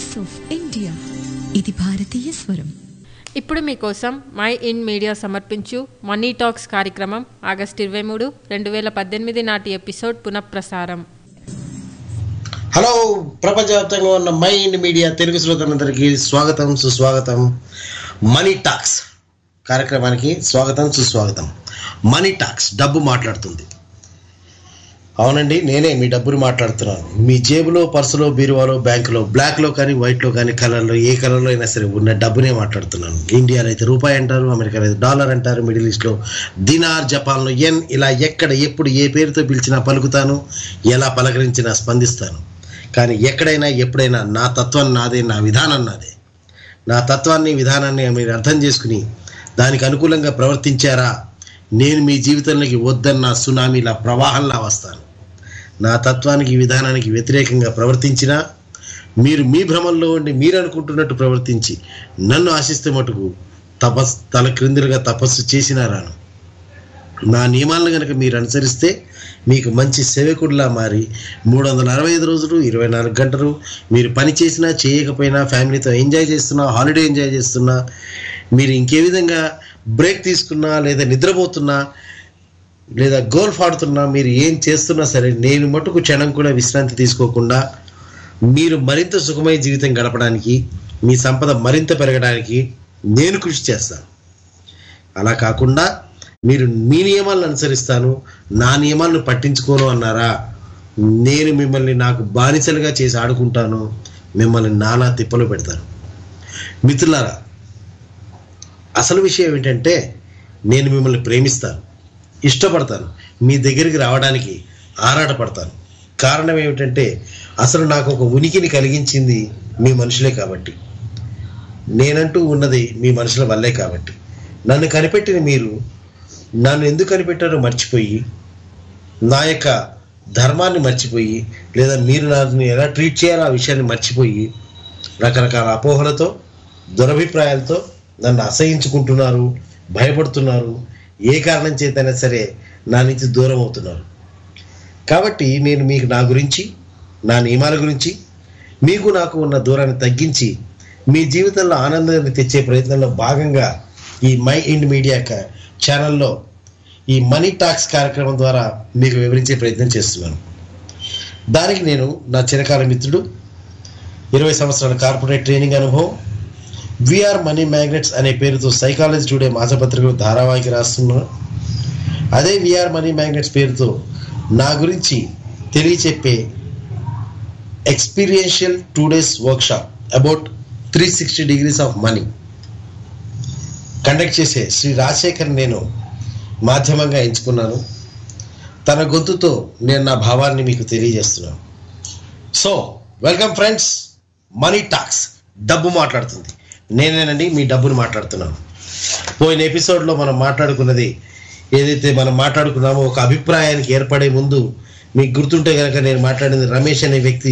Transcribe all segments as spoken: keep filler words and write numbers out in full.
Voice of India. ఇది భారతీయ స్వరం. ఇప్పుడు మీకోసం మై ఇన్ మీడియా సమర్పించు మనీ టాక్స్ కార్యక్రమం ఆగస్టు ఇరవై మూడు రెండు వేల పద్దెనిమిది నాటి ఎపిసోడ్ పునఃప్రసారం. హలో, ప్రపంచవ్యాప్తంగా ఉన్న మై ఇన్ మీడియా తెలుగు శ్రోతలందరికీ స్వాగతం, సుస్వాగతం. మనీ టాక్స్ కార్యక్రమానికి స్వాగతం, సుస్వాగతం. మనీ టాక్స్, డబ్బు మాట్లాడుతుంది. అవునండి, నేనే మీ డబ్బుని మాట్లాడుతున్నాను. మీ జేబులో, పర్సులో, బీరువాలో, బ్యాంకులో, బ్లాక్లో కానీ వైట్లో కానీ కలర్లో ఏ కలర్లో అయినా సరే ఉన్న డబ్బునే మాట్లాడుతున్నాను. ఇండియాలో అయితే రూపాయి అంటారు, అమెరికాలో అయితే డాలర్ అంటారు, మిడిల్ ఈస్ట్లో దినార్, జపాన్లో ఎన్, ఇలా ఎక్కడ ఎప్పుడు ఏ పేరుతో పిలిచినా పలుకుతాను, ఎలా పలకరించినా స్పందిస్తాను. కానీ ఎక్కడైనా ఎప్పుడైనా నా తత్వం నాదే, నా విధానం నాదే. నా తత్వాన్ని, విధానాన్ని మీరు అర్థం చేసుకుని దానికి అనుకూలంగా ప్రవర్తించారా, నేను మీ జీవితంలోకి వద్దన్న సునామీలా ప్రవాహంలా వస్తాను. నా తత్వానికి, విధానానికి వ్యతిరేకంగా ప్రవర్తించినా, మీరు మీ భ్రమంలో ఉండి మీరు అనుకుంటున్నట్టు ప్రవర్తించి నన్ను ఆశిస్తే మటుకు తపస్సు తల క్రిందులుగా తపస్సు చేసినా రాను. నా నియమాలను కనుక మీరు అనుసరిస్తే మీకు మంచి సేవకుడిలా మారి మూడు వందల అరవై ఐదు రోజులు ఇరవై నాలుగు గంటలు మీరు పని చేసినా చేయకపోయినా, ఫ్యామిలీతో ఎంజాయ్ చేస్తున్నా, హాలిడే ఎంజాయ్ చేస్తున్నా, మీరు ఇంకే విధంగా బ్రేక్ తీసుకున్నా, లేదా నిద్రపోతున్నా, లేదా గోల్ఫ్ ఆడుతున్నా, మీరు ఏం చేస్తున్నా సరే నేను మటుకు క్షణం కూడా విశ్రాంతి తీసుకోకుండా మీరు మరింత సుఖమయ జీవితం గడపడానికి, మీ సంపద మరింత పెరగడానికి నేను కృషి చేస్తాను. అలా కాకుండా మీరు మీ నియమాలను అనుసరిస్తాను, నా నియమాలను పట్టించుకోను అన్నారా, నేను మిమ్మల్ని నాకు బానిసలుగా చేసి ఆడుకుంటాను, మిమ్మల్ని నానా తిప్పలు పెడతాను. మిత్రులారా, అసలు విషయం ఏంటంటే నేను మిమ్మల్ని ప్రేమిస్తాను, ఇష్టపడతాను, మీ దగ్గరికి రావడానికి ఆరాటపడతాను. కారణం ఏమిటంటే అసలు నాకు ఒక ఉనికిని కలిగించింది మీ మనుషులే కాబట్టి, నేనంటూ ఉన్నది మీ మనుషుల వల్లే కాబట్టి. నన్ను కనిపెట్టిన మీరు నన్ను ఎందుకు కనిపెట్టారో మర్చిపోయి, నా యొక్క ధర్మాన్ని మర్చిపోయి, లేదా మీరు నన్ను ఎలా ట్రీట్ చేయాలో ఆ విషయాన్ని మర్చిపోయి రకరకాల అపోహలతో, దురభిప్రాయాలతో నన్ను అసహించుకుంటున్నారు, భయపడుతున్నారు. ఏ కారణం చేతైనా సరే నా నుంచి దూరం అవుతున్నారు. కాబట్టి నేను మీకు నా గురించి, నా నియమాల గురించి, మీకు నాకు ఉన్న దూరాన్ని తగ్గించి మీ జీవితంలో ఆనందాన్ని తెచ్చే ప్రయత్నంలో భాగంగా ఈ మై ఇన్ మీడియా ఛానల్లో ఈ మనీ టాక్స్ కార్యక్రమం ద్వారా మీకు వివరించే ప్రయత్నం చేస్తున్నాను. దానికి నేను నా చిరకాల మిత్రుడు, ఇరవై సంవత్సరాల కార్పొరేట్ ట్రైనింగ్ అనుభవం, విఆర్ మనీ మ్యాగ్నెట్స్ అనే పేరుతో సైకాలజీ టుడే మాసపత్రికలు ధారావాహిక రాస్తున్నాను. అదే విఆర్ మనీ మ్యాగ్నెట్స్ పేరుతో నా గురించి తెలియచెప్పే experiential two days workshop about three sixty degrees of money conduct చేసే శ్రీ రాజశేఖర్ నేను మాధ్యమంగా ఎంచుకున్నాను. తన గొంతుతో నేను నా భావాన్ని మీకు తెలియజేస్తున్నాను. So welcome friends, Money Talks, డబ్బు మాట్లాడుతుంది. నేనేనండి మీ డబ్బును మాట్లాడుతున్నాను. పోయిన ఎపిసోడ్లో మనం మాట్లాడుకున్నది ఏదైతే మనం మాట్లాడుకున్నామో, ఒక అభిప్రాయానికి ఏర్పడే ముందు మీకు గుర్తుంటే కనుక నేను మాట్లాడింది రమేష్ అనే వ్యక్తి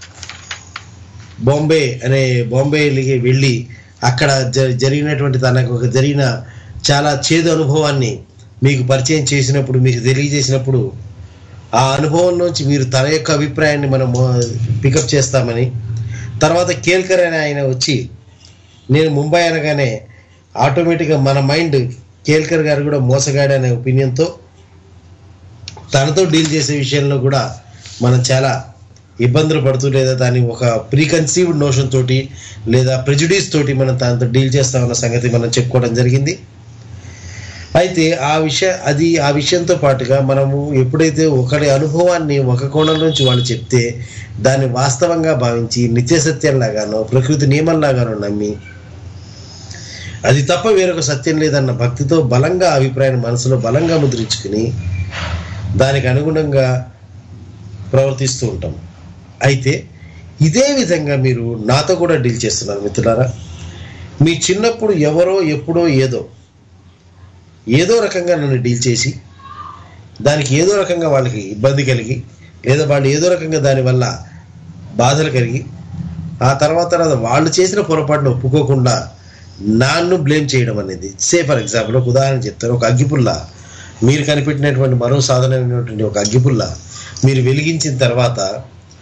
బాంబే అనే బాంబేకి వెళ్ళి అక్కడ జరిగినటువంటి తనకు ఒక జరిగిన చాలా చేదు అనుభవాన్ని మీకు పరిచయం చేసినప్పుడు, మీకు తెలియజేసినప్పుడు, ఆ అనుభవం నుంచి మీరు తన యొక్క అభిప్రాయాన్ని మనం పికప్ చేస్తామని, తర్వాత కేల్కర్ అనే ఆయన వచ్చి, నేను ముంబై అనగానే ఆటోమేటిక్గా మన మైండ్ కేల్కర్ గారు కూడా మోసగాడు అనే ఒపీనియన్తో తనతో డీల్ చేసే విషయంలో కూడా మనం చాలా ఇబ్బందులు పడుతూ, లేదా దాన్ని ఒక ప్రీకన్సీవ్డ్ నోషన్ తోటి లేదా ప్రెజుడీస్ తోటి మనం తనతో డీల్ చేస్తామన్న సంగతి మనం చెప్పుకోవడం జరిగింది. అయితే ఆ విషయ అది ఆ విషయంతో పాటుగా మనము ఎప్పుడైతే ఒకరి అనుభవాన్ని ఒక కోణం నుంచి వాళ్ళు చెప్తే దాన్ని వాస్తవంగా భావించి నిత్య సత్యంలాగానో ప్రకృతి నియమంలాగానో నమ్మి, అది తప్ప వేరొక సత్యం లేదన్న భక్తితో బలంగా అభిప్రాయాన్ని మనసులో బలంగా ముద్రించుకుని దానికి అనుగుణంగా ప్రవర్తిస్తూ ఉంటాం. అయితే ఇదే విధంగా మీరు నాతో కూడా డీల్ చేస్తున్నారు మిత్రులారా. మీ చిన్నప్పుడు ఎవరో ఎప్పుడో ఏదో ఏదో రకంగా నన్ను డీల్ చేసి దానికి ఏదో రకంగా వాళ్ళకి ఇబ్బంది కలిగి, లేదా వాళ్ళు ఏదో రకంగా దానివల్ల బాధలు కలిగి, ఆ తర్వాత తర్వాత వాళ్ళు చేసిన పొరపాటును ఒప్పుకోకుండా నన్ను బ్లేమ్ చేయడం అనేది, సే ఫర్ ఎగ్జాంపుల్ ఒక ఉదాహరణ చెప్తాను. ఒక అగ్గిపుల్ల, మీరు కనిపెట్టినటువంటి మరో సాధనమైనటువంటి ఒక అగ్గిపుల్ల మీరు వెలిగించిన తర్వాత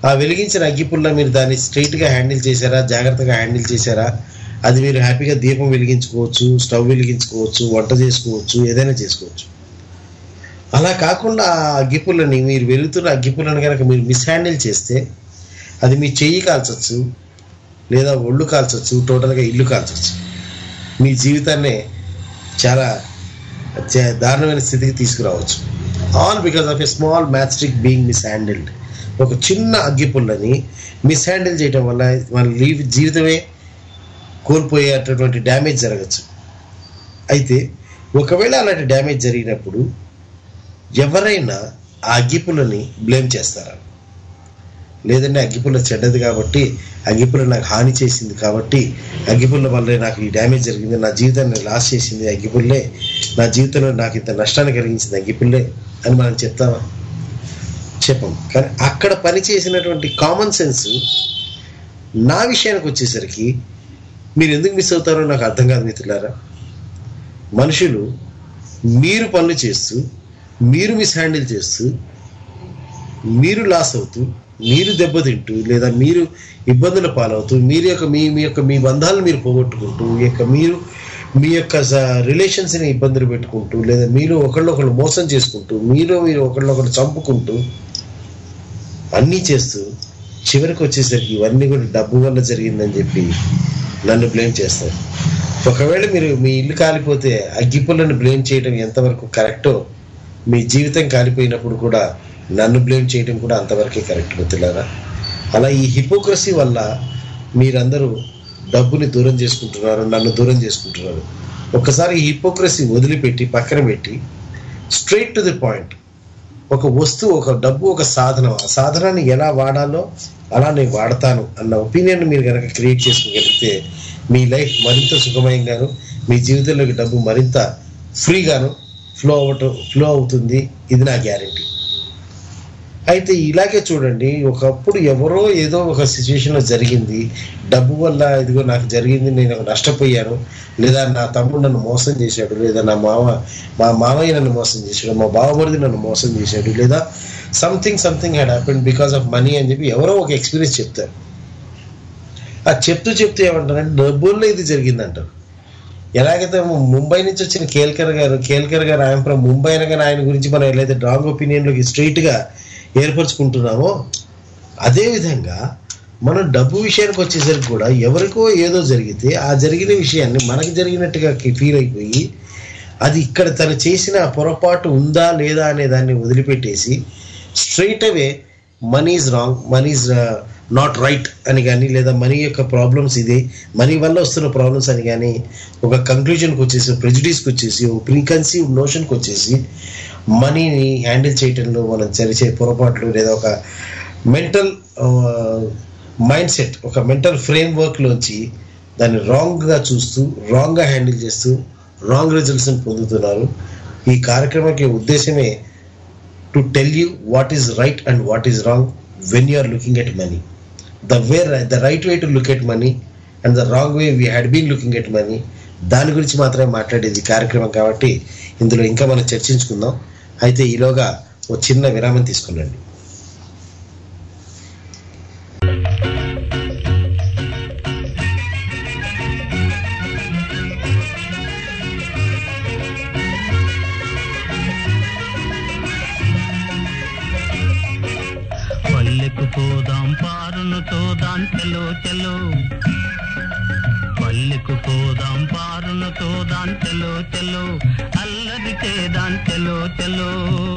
ఆ వెలిగించిన అగ్గిపుల్ల మీరు దాన్ని స్ట్రైట్గా హ్యాండిల్ చేశారా, జాగ్రత్తగా హ్యాండిల్ చేశారా? అది మీరు హ్యాపీగా దీపం వెలిగించుకోవచ్చు, స్టవ్ వెలిగించుకోవచ్చు, వంట చేసుకోవచ్చు, ఏదైనా చేసుకోవచ్చు. అలా కాకుండా ఆ అగ్గిపుల్లని మీరు వెలుగుతున్న అగ్గిపుల్లని కనుక మీరు మిస్హ్యాండిల్ చేస్తే అది మీ చెయ్యి కాల్చవచ్చు, లేదా ఒళ్ళు కాల్చవచ్చు, టోటల్గా ఇల్లు కాల్చవచ్చు. మీ జీవితాన్ని చాలా దారుణమైన స్థితికి తీసుకురావచ్చు. All because of a small matchstick being mishandled. ఒక చిన్న అగ్గిపుల్లని మిస్హ్యాండిల్ చేయడం వల్ల మన లీవ్ జీవితమే కోల్పోయేటటువంటి డ్యామేజ్ జరగచ్చు. అయితే ఒకవేళ అలాంటి డ్యామేజ్ జరిగినప్పుడు ఎవరైనా ఆ అగ్గిపుల్లని బ్లేమ్ చేస్తారా? లేదంటే అగ్గిపుల్ల చెడ్డది కాబట్టి, అగ్గిపుల్ల నాకు హాని చేసింది కాబట్టి, అగ్గిపుల్ల వల్లే నాకు ఈ డ్యామేజ్ జరిగింది, నా జీవితాన్ని లాస్ చేసింది అగ్గిపుల్లే, నా జీవితంలో నాకు ఇంత నష్టాన్ని కలిగించింది అగ్గిపుల్లే అని మనం చెప్తామా? చెప్పం. కానీ అక్కడ పని చేసినటువంటి కామన్ సెన్స్ నా విషయానికి వచ్చేసరికి మీరు ఎందుకు మిస్ అవుతారో నాకు అర్థం కాదు మిత్రులారా. మనుషులు మీరు పనులు చేస్తూ, మీరు మిస్హ్యాండిల్ చేస్తూ, మీరు లాస్ అవుతూ, మీరు దెబ్బతింటూ, లేదా మీరు ఇబ్బందుల పాలవుతూ, మీరు యొక్క మీ మీ యొక్క మీ బంధాలను మీరు పోగొట్టుకుంటూ, ఈ యొక్క మీరు మీ యొక్క రిలేషన్స్ని ఇబ్బందులు పెట్టుకుంటూ, లేదా మీరు ఒకళ్ళొకళ్ళు మోసం చేసుకుంటూ, మీరు మీరు ఒకళ్ళొకళ్ళు చంపుకుంటూ అన్నీ చేస్తూ చివరికి వచ్చేసరికి ఇవన్నీ కూడా డబ్బు వల్ల జరిగిందని చెప్పి నన్ను బ్లేమ్ చేస్తారు. ఒకవేళ మీరు మీ ఇల్లు కాలిపోతే అగ్గిపుల్లను బ్లేమ్ చేయడం ఎంతవరకు కరెక్టో, మీ జీవితం కాలిపోయినప్పుడు కూడా నన్ను బ్లేమ్ చేయడం కూడా అంతవరకే కరెక్ట్ మిత్రులారా. అలా ఈ హిపోక్రసీ వల్ల మీరందరూ డబ్బుని దూరం చేసుకుంటున్నారు, నన్ను దూరం చేసుకుంటున్నారు. ఒక్కసారి ఈ హిపోక్రసీ వదిలిపెట్టి పక్కన పెట్టి స్ట్రైట్ టు ది పాయింట్, ఒక వస్తువు, ఒక డబ్బు ఒక సాధనం, ఆ సాధనాన్ని ఎలా వాడాలో అలా నేను వాడతాను అన్న ఒపీనియన్ మీరు కనుక క్రియేట్ చేసుకోగలిగితే మీ లైఫ్ మరింత సుఖమయంగాను, మీ జీవితంలోకి డబ్బు మరింత ఫ్రీగాను ఫ్లో అవ్వటం ఫ్లో అవుతుంది. ఇది నా గ్యారెంటీ. అయితే ఇలాగే చూడండి, ఒకప్పుడు ఎవరో ఏదో ఒక సిచ్యువేషన్లో జరిగింది, డబ్బు వల్ల ఇదిగో నాకు జరిగింది, నేను నష్టపోయాను, లేదా నా తమ్ముడు నన్ను మోసం చేశాడు, లేదా నా మామ మా మామయ్య నన్ను మోసం చేశాడు, మా బావమరిది నన్ను మోసం చేశాడు, లేదా something something had happened because of money అని చెప్పి ఎవరో ఒక ఎక్స్పీరియన్స్ చెప్తారు. ఆ చెప్తూ చెప్తూ ఏమంటారంటే డబ్బుల్లో ఇది జరిగిందంటారు. ఎలాగైతే ముంబై నుంచి వచ్చిన కేల్కర్ గారు కేల్కర్ గారు ఆయన ఫ్రమ్ ముంబై అనగానే ఆయన గురించి మనం ఏదైతే రాంగ్ ఒపీనియన్లోకి స్ట్రైట్గా ఏర్పరచుకుంటున్నామో, అదేవిధంగా మనం డబ్బు విషయానికి వచ్చేసరికి కూడా ఎవరికో ఏదో జరిగితే ఆ జరిగిన విషయాన్ని మనకు జరిగినట్టుగా ఫీల్ అయిపోయి అది ఇక్కడ తను చేసిన పొరపాటు ఉందా లేదా అనే దాన్ని వదిలిపెట్టేసి straight away money is wrong, money is not right అని కానీ, లేదా మనీ యొక్క ప్రాబ్లమ్స్ ఇది, మనీ వల్ల వస్తున్న ప్రాబ్లమ్స్ అని కానీ ఒక కంక్లూజన్కి వచ్చేసి, ప్రెజుడిస్కి వచ్చేసి, ఒక ప్రీకన్సీవ్డ్ నోషన్కి వచ్చేసి మనీని హ్యాండిల్ చేయటంలో మనం చేసే పొరపాట్లు, లేదా ఒక మెంటల్ మైండ్ సెట్, ఒక మెంటల్ ఫ్రేమ్ వర్క్లోంచి దాన్ని రాంగ్గా చూస్తూ, రాంగ్గా హ్యాండిల్ చేస్తూ రాంగ్ రిజల్ట్స్ని పొందుతున్నారు. ఈ కార్యక్రమానికి ఉద్దేశమే to tell you what is right and what is wrong when you are looking at money. The way the right way to look at money and the wrong way we had been looking at money, దాని గురించి మాత్రమే మాట్లాడేది కార్యక్రమం. కాబట్టి ఇందులో ఇంకా మనం చర్చించుకుందాం. అయితే ఈలోగా ఒక చిన్న విరామం తీసుకునండి. పల్లెకు పోదాం పారును తోదాం చెలో చెలో, పల్లెకు పోదాం పారును తోదాం చెలో చెలో, అల్లరి చేదాం చెలో చెలో.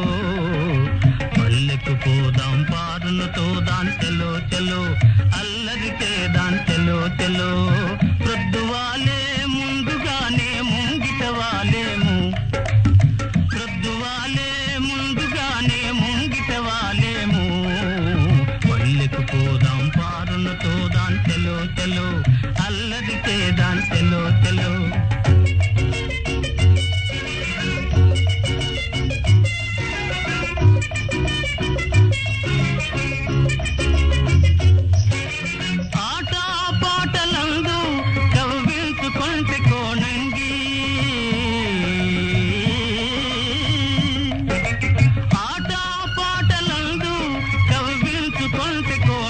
పల్లెకు పోదాం పారును తోదాం చెలో చెలో, అల్లరి చేదాం చెలో చెలో. ప్రొద్దువాలే ముందుగానే ముంగిట వాలేము, ప్రొద్దువాలే ముందుగానే ముంగిట వాలేము. పల్లెకు పోదాం పారును తోదాం చెలో చెలో, అల్లరి చేదాం చెలో చెలో. ఆట పాటలందు కవ్వించుకొంటే కోనంగి, ఆట పాటలందు కవ్వించుకొంటే కోనంగి.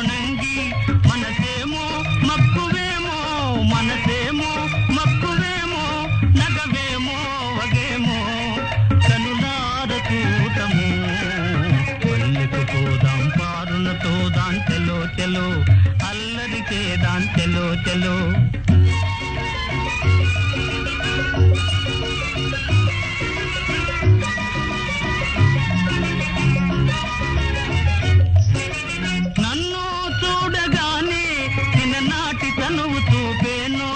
చెలో నన్ను చూడగానే చిన్ననాటి తనువు చూపేను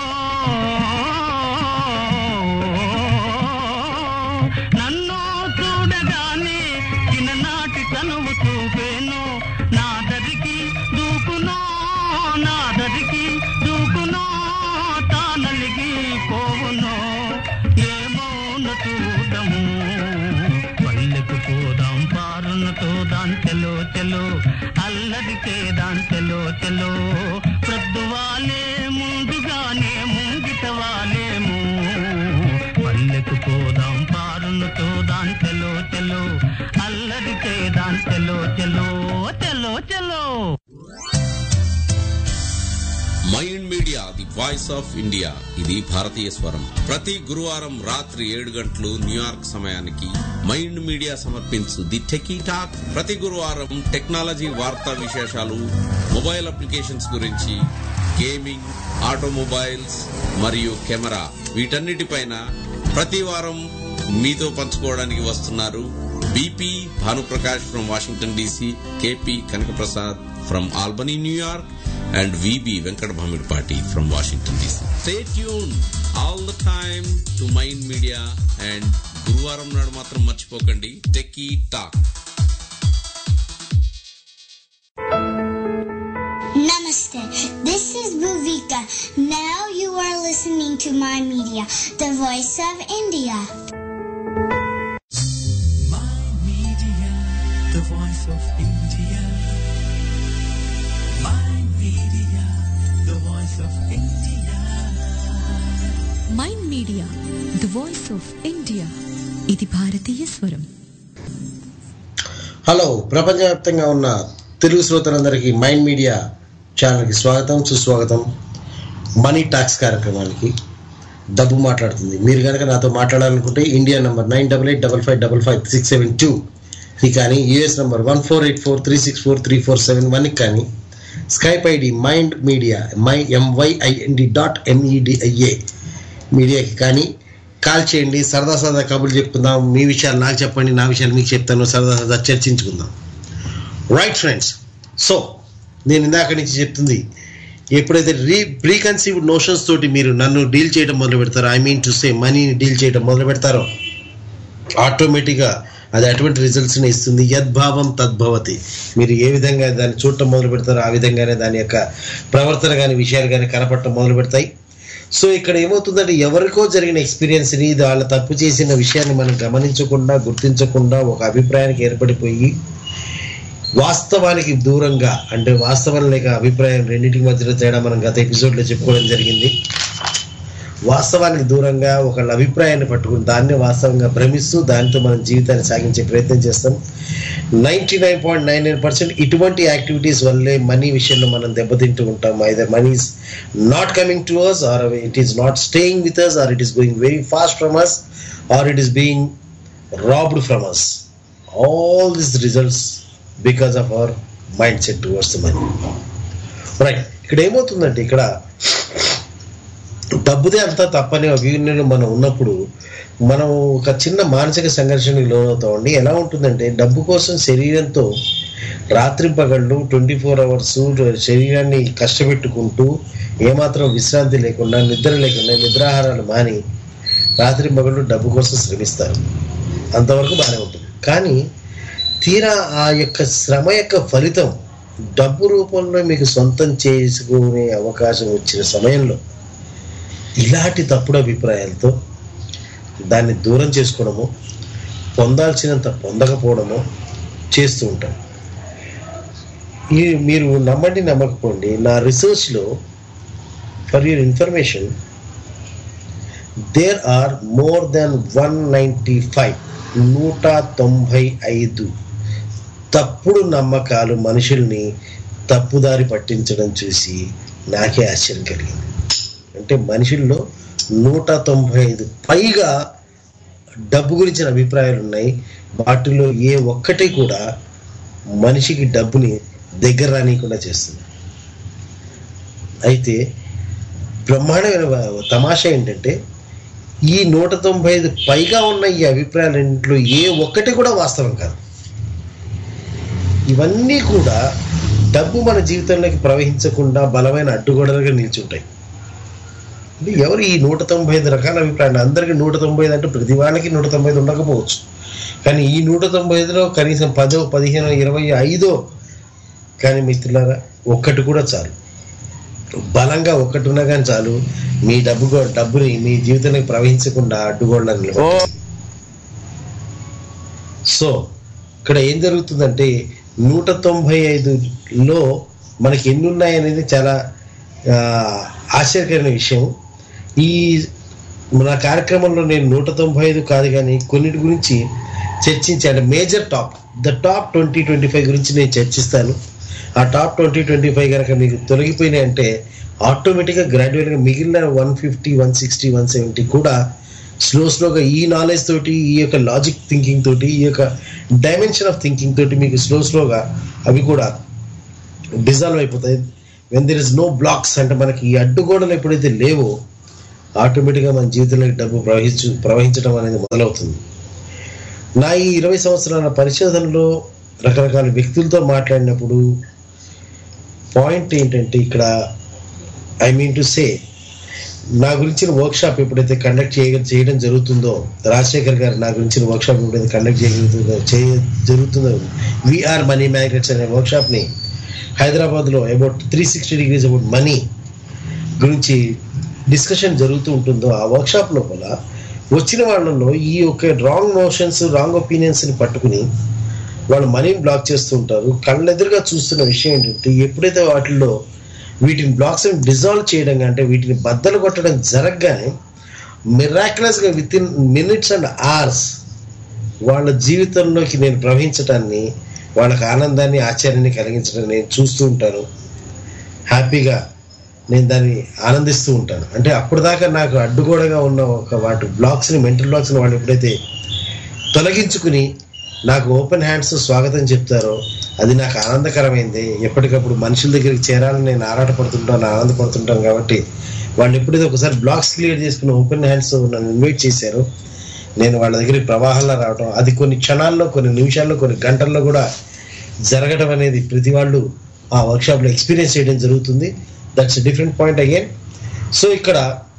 నన్ను చూడగానే చిన్ననాటి తనువు చూపేను నా దరికి దూకునో నా దరికి దూకునో తానలిగి పోవునో ఏమోన చూడము పల్లెకు పోదాం పారునతో దాంచెలో చెలో అల్లరికే దాంచెలో చెలో ప్రొద్దువాలే ముందుగానే ముంగిట వాలేము పల్లెకు పోదాం పారునతో దాంచెలో చెలో అల్లరికే దాంచెలో చెలో చెలో చెలో Mind media the voice of India ఇది భారతీయ స్వరం. ప్రతి గురువారం రాత్రి ఏడు గంటలు న్యూయార్క్ సమయానికి మైండ్ మీడియా సమర్పించు ది టెకీ టాక్. ప్రతి గురువారం టెక్నాలజీ వార్తా విశేషాలు, మొబైల్ అప్లికేషన్స్ గురించి, గేమింగ్, ఆటోమొబైల్స్ మరియు కెమెరా వీటన్నిటిపైన ప్రతి వారం మీతో పంచుకోవడానికి వస్తున్నారు BP Bhanuprakash from Washington DC, KP Kanakaprasad from Albany New York, and V B Venkat Bhamidpati from Washington D C. Stay tuned all the time to Mind Media and Guruvaram nadu matram marchipokandi Techie Talk. Namaste. This is Bhuvika. Now you are listening to Mind Media, the voice of India. Mind Media, the voice of India. Mind Media, the voice of India. Mind media the voice of India ఇది భారతీయ స్వరం. Hello, ప్రపంచవ్యాప్తంగా ఉన్న తెలుగు శ్రోతలందరికీ mind media ఛానల్కి స్వాగతం, సుస్వాగతం. Money talks కార్యక్రమానికి డబ్బు మాట్లాడుతుంది. మీరు కనుక నాతో మాట్లాడాలనుకుంటే India number nine double eight double five double five six seven two కానీ US number one four eight four three six four three four seven వన్కి కానీ Skype ID mind Media my M Y I N D dot M E D I A మీడియాకి కానీ call చేయండి. సరదా సరదా కబుర్లు చెప్పుకుందాం. మీ విషయాలు నాకు చెప్పండి, నా విషయాలు మీకు చెప్తాను. సరదా సరదా చర్చించుకుందాం. రైట్ ఫ్రెండ్స్, సో నేను ఇందాక నుంచి చెప్తుంది, ఎప్పుడైతే రీ ప్రీకన్సీవ్డ్ నోషన్స్ తోటి మీరు నన్ను డీల్ చేయడం మొదలు పెడతారో, ఐ మీన్ టు సే మనీని డీల్ చేయడం మొదలు పెడతారో, ఆటోమేటిక్గా అది అటువంటి రిజల్ట్స్ని ఇస్తుంది. యద్భావం తద్భవతి. మీరు ఏ విధంగా దాన్ని చూడటం మొదలు పెడతారో ఆ విధంగానే దాని యొక్క ప్రవర్తన కానీ విషయాలు కానీ కనపడటం మొదలు పెడతాయి. సో ఇక్కడ ఏమవుతుందంటే, ఎవరికో జరిగిన ఎక్స్పీరియన్స్ని, వాళ్ళ తప్పు చేసిన విషయాన్ని మనం గమనించకుండా, గుర్తించకుండా ఒక అభిప్రాయానికి ఏర్పడిపోయి వాస్తవానికి దూరంగా, అంటే వాస్తవం లేక అభిప్రాయం రెండింటికి మధ్యలో తేడా మనం గత ఎపిసోడ్లో చెప్పుకోవడం జరిగింది. వాస్తవానికి దూరంగా ఒకళ్ళ అభిప్రాయాన్ని పట్టుకుని దాన్ని వాస్తవంగా భ్రమిస్తూ దానితో మనం జీవితాన్ని సాగించే ప్రయత్నం చేస్తాం. Ninety nine point nine nine percent ఇటువంటి యాక్టివిటీస్ వల్లే మనీ విషయంలో మనం దెబ్బతింటూ ఉంటాం. Either money is not coming to us, or it is not staying with us, or it is going very fast from us, or it is being robbed from us. All this results because of our mindset towards the money. Right, ఇక్కడ ఏమవుతుందంటే, ఇక్కడ డబ్బుదే అంతా తప్పని అభివృద్ధిలో మనం ఉన్నప్పుడు మనం ఒక చిన్న మానసిక సంఘర్షణకి లోనవుతామండి. ఎలా ఉంటుందంటే, డబ్బు కోసం శరీరంతో రాత్రి పగళ్ళు ట్వంటీ ఫోర్ అవర్స్ శరీరాన్ని కష్టపెట్టుకుంటూ ఏమాత్రం విశ్రాంతి లేకుండా, నిద్ర లేకుండా, నిద్రాహారాలు మాని రాత్రి పగళ్ళు డబ్బు కోసం శ్రమిస్తారు. అంతవరకు బాగానే ఉంటుంది. కానీ తీరా ఆ యొక్క శ్రమ యొక్క ఫలితం డబ్బు రూపంలో మీకు సొంతం చేసుకునే అవకాశం వచ్చిన సమయంలో ఇలాంటి తప్పుడు అభిప్రాయాలతో దాన్ని దూరం చేసుకోవడము, పొందాల్సినంత పొందకపోవడము చేస్తూ ఉంటాం. ఈ మీరు నమ్మండి నమ్మకపోండి, నా రీసెర్చ్లో for your information there are more than one ninety five నూట తొంభై ఐదు తప్పుడు నమ్మకాలు మనుషుల్ని తప్పుదారి పట్టించడం చూసి నాకే ఆశ్చర్యం కలిగింది. అంటే మనుషుల్లో నూట తొంభై ఐదు పైగా డబ్బు గురించిన అభిప్రాయాలు ఉన్నాయి. వాటిలో ఏ ఒక్కటి కూడా మనిషికి డబ్బుని దగ్గర రానియకుండా చేస్తుంది. అయితే బ్రహ్మాండమైన తమాషా ఏంటంటే ఈ నూట తొంభై ఐదు పైగా ఉన్న ఈ అభిప్రాయాలన్నింటిలో ఏ ఒక్కటి కూడా వాస్తవం కాదు. ఇవన్నీ కూడా డబ్బు మన జీవితంలోకి ప్రవహించకుండా బలమైన అడ్డుగోడలుగా నిల్చుంటాయి. అంటే ఎవరు ఈ నూట తొంభై ఐదు రకాల అభిప్రాయాలు, అందరికీ నూట తొంభై ఐదు అంటే ప్రతి వాళ్ళకి నూట తొంభై ఐదు ఉండకపోవచ్చు, కానీ ఈ నూట తొంభై ఐదులో కనీసం పదో పదిహేను ఇరవై ఐదో కానీ మిత్రులారా ఒక్కటి కూడా చాలు, బలంగా ఒక్కటి ఉన్నా కానీ చాలు మీ డబ్బు డబ్బుని మీ జీవితానికి ప్రవహించకుండా అడ్డుగోడలను. సో ఇక్కడ ఏం జరుగుతుందంటే నూట తొంభై ఐదులో మనకి ఎన్ని ఉన్నాయనేది చాలా ఆశ్చర్యకరమైన విషయం. ఈ నా కార్యక్రమంలో నేను నూట తొంభై ఐదు కాదు కానీ కొన్నిటి గురించి చర్చించాను. Major top the top twenty twenty five గురించి నేను చర్చిస్తాను. ఆ టాప్ ట్వంటీ ట్వంటీ ఫైవ్ కనుక మీకు తొలగిపోయినాయి అంటే ఆటోమేటిక్గా గ్రాడ్యువల్గా మిగిలిన one fifty one sixty one seventy కూడా స్లో స్లోగా ఈ నాలెడ్జ్ తోటి, ఈ యొక్క లాజిక్ థింకింగ్ తోటి, ఈ యొక్క డైమెన్షన్ ఆఫ్ థింకింగ్ తోటి మీకు స్లో స్లోగా అవి కూడా డిజాల్వ్ అయిపోతాయి. When there is no blocks అంటే మనకి ఈ అడ్డుగోడలు ఎప్పుడైతే లేవో ఆటోమేటిక్గా మన జీవితంలోకి డబ్బు ప్రవహించు ప్రవహించడం అనేది మొదలవుతుంది. నా ఈ ఇరవై సంవత్సరాల పరిశోధనలో రకరకాల వ్యక్తులతో మాట్లాడినప్పుడు పాయింట్ ఏంటంటే ఇక్కడ ఐ మీన్ టు సే నా గురించిన వర్క్షాప్ ఎప్పుడైతే కండక్ట్ చేయ చేయడం జరుగుతుందో, రాజశేఖర్ గారు నా గురించిన వర్క్షాప్ ఎప్పుడైతే కండక్ట్ చేయగలుగుతుందో చేయ జరుగుతుందో వీఆర్ మనీ మ్యాగ్నెట్స్ అనే వర్క్షాప్ని హైదరాబాద్లో about three sixty degrees about money గురించి డిస్కషన్ జరుగుతూ ఉంటుందో ఆ వర్క్షాప్ లోపల వచ్చిన వాళ్ళలో ఈ యొక్క రాంగ్ నోషన్స్ రాంగ్ ఒపీనియన్స్ని పట్టుకుని వాళ్ళు మనీని బ్లాక్ చేస్తూ ఉంటారు. కళ్ళెదురుగా చూస్తున్న విషయం ఏంటంటే ఎప్పుడైతే వాటిల్లో వీటిని బ్లాక్స్ డిజాల్వ్ చేయడం అంటే వీటిని బద్దలు కొట్టడం జరగగానే మిరాక్యులస్గా within minutes and hours వాళ్ళ జీవితంలోకి నేను ప్రవహించడాన్ని, వాళ్ళకి ఆనందాన్ని ఆశ్చర్యాన్ని కలిగించడం నేను చూస్తూ ఉంటాను. హ్యాపీగా నేను దాన్ని ఆనందిస్తూ ఉంటాను. అంటే అప్పటిదాకా నాకు అడ్డుగోడగా ఉన్న ఒక వాటి బ్లాక్స్ని మెంటల్ బ్లాక్స్ని వాళ్ళు ఎప్పుడైతే తొలగించుకుని నాకు ఓపెన్ హ్యాండ్స్ స్వాగతం చెప్తారో అది నాకు ఆనందకరమైంది. ఎప్పటికప్పుడు మనుషుల దగ్గరికి చేరాలని నేను ఆరాటపడుతుంటాను, ఆనందపడుతుంటాను. కాబట్టి వాళ్ళు ఎప్పుడైతే ఒకసారి బ్లాక్స్ క్లియర్ చేసుకుని ఓపెన్ హ్యాండ్స్ నన్ను ఇన్వైట్ చేశారో నేను వాళ్ళ దగ్గరికి ప్రవాహంలో రావడం, అది కొన్ని క్షణాల్లో కొన్ని నిమిషాల్లో కొన్ని గంటల్లో కూడా జరగడం అనేది ప్రతి వాళ్ళు ఆ వర్క్షాప్లో ఎక్స్పీరియన్స్ చేయడం జరుగుతుంది. That's different point again. So ఇక్కడ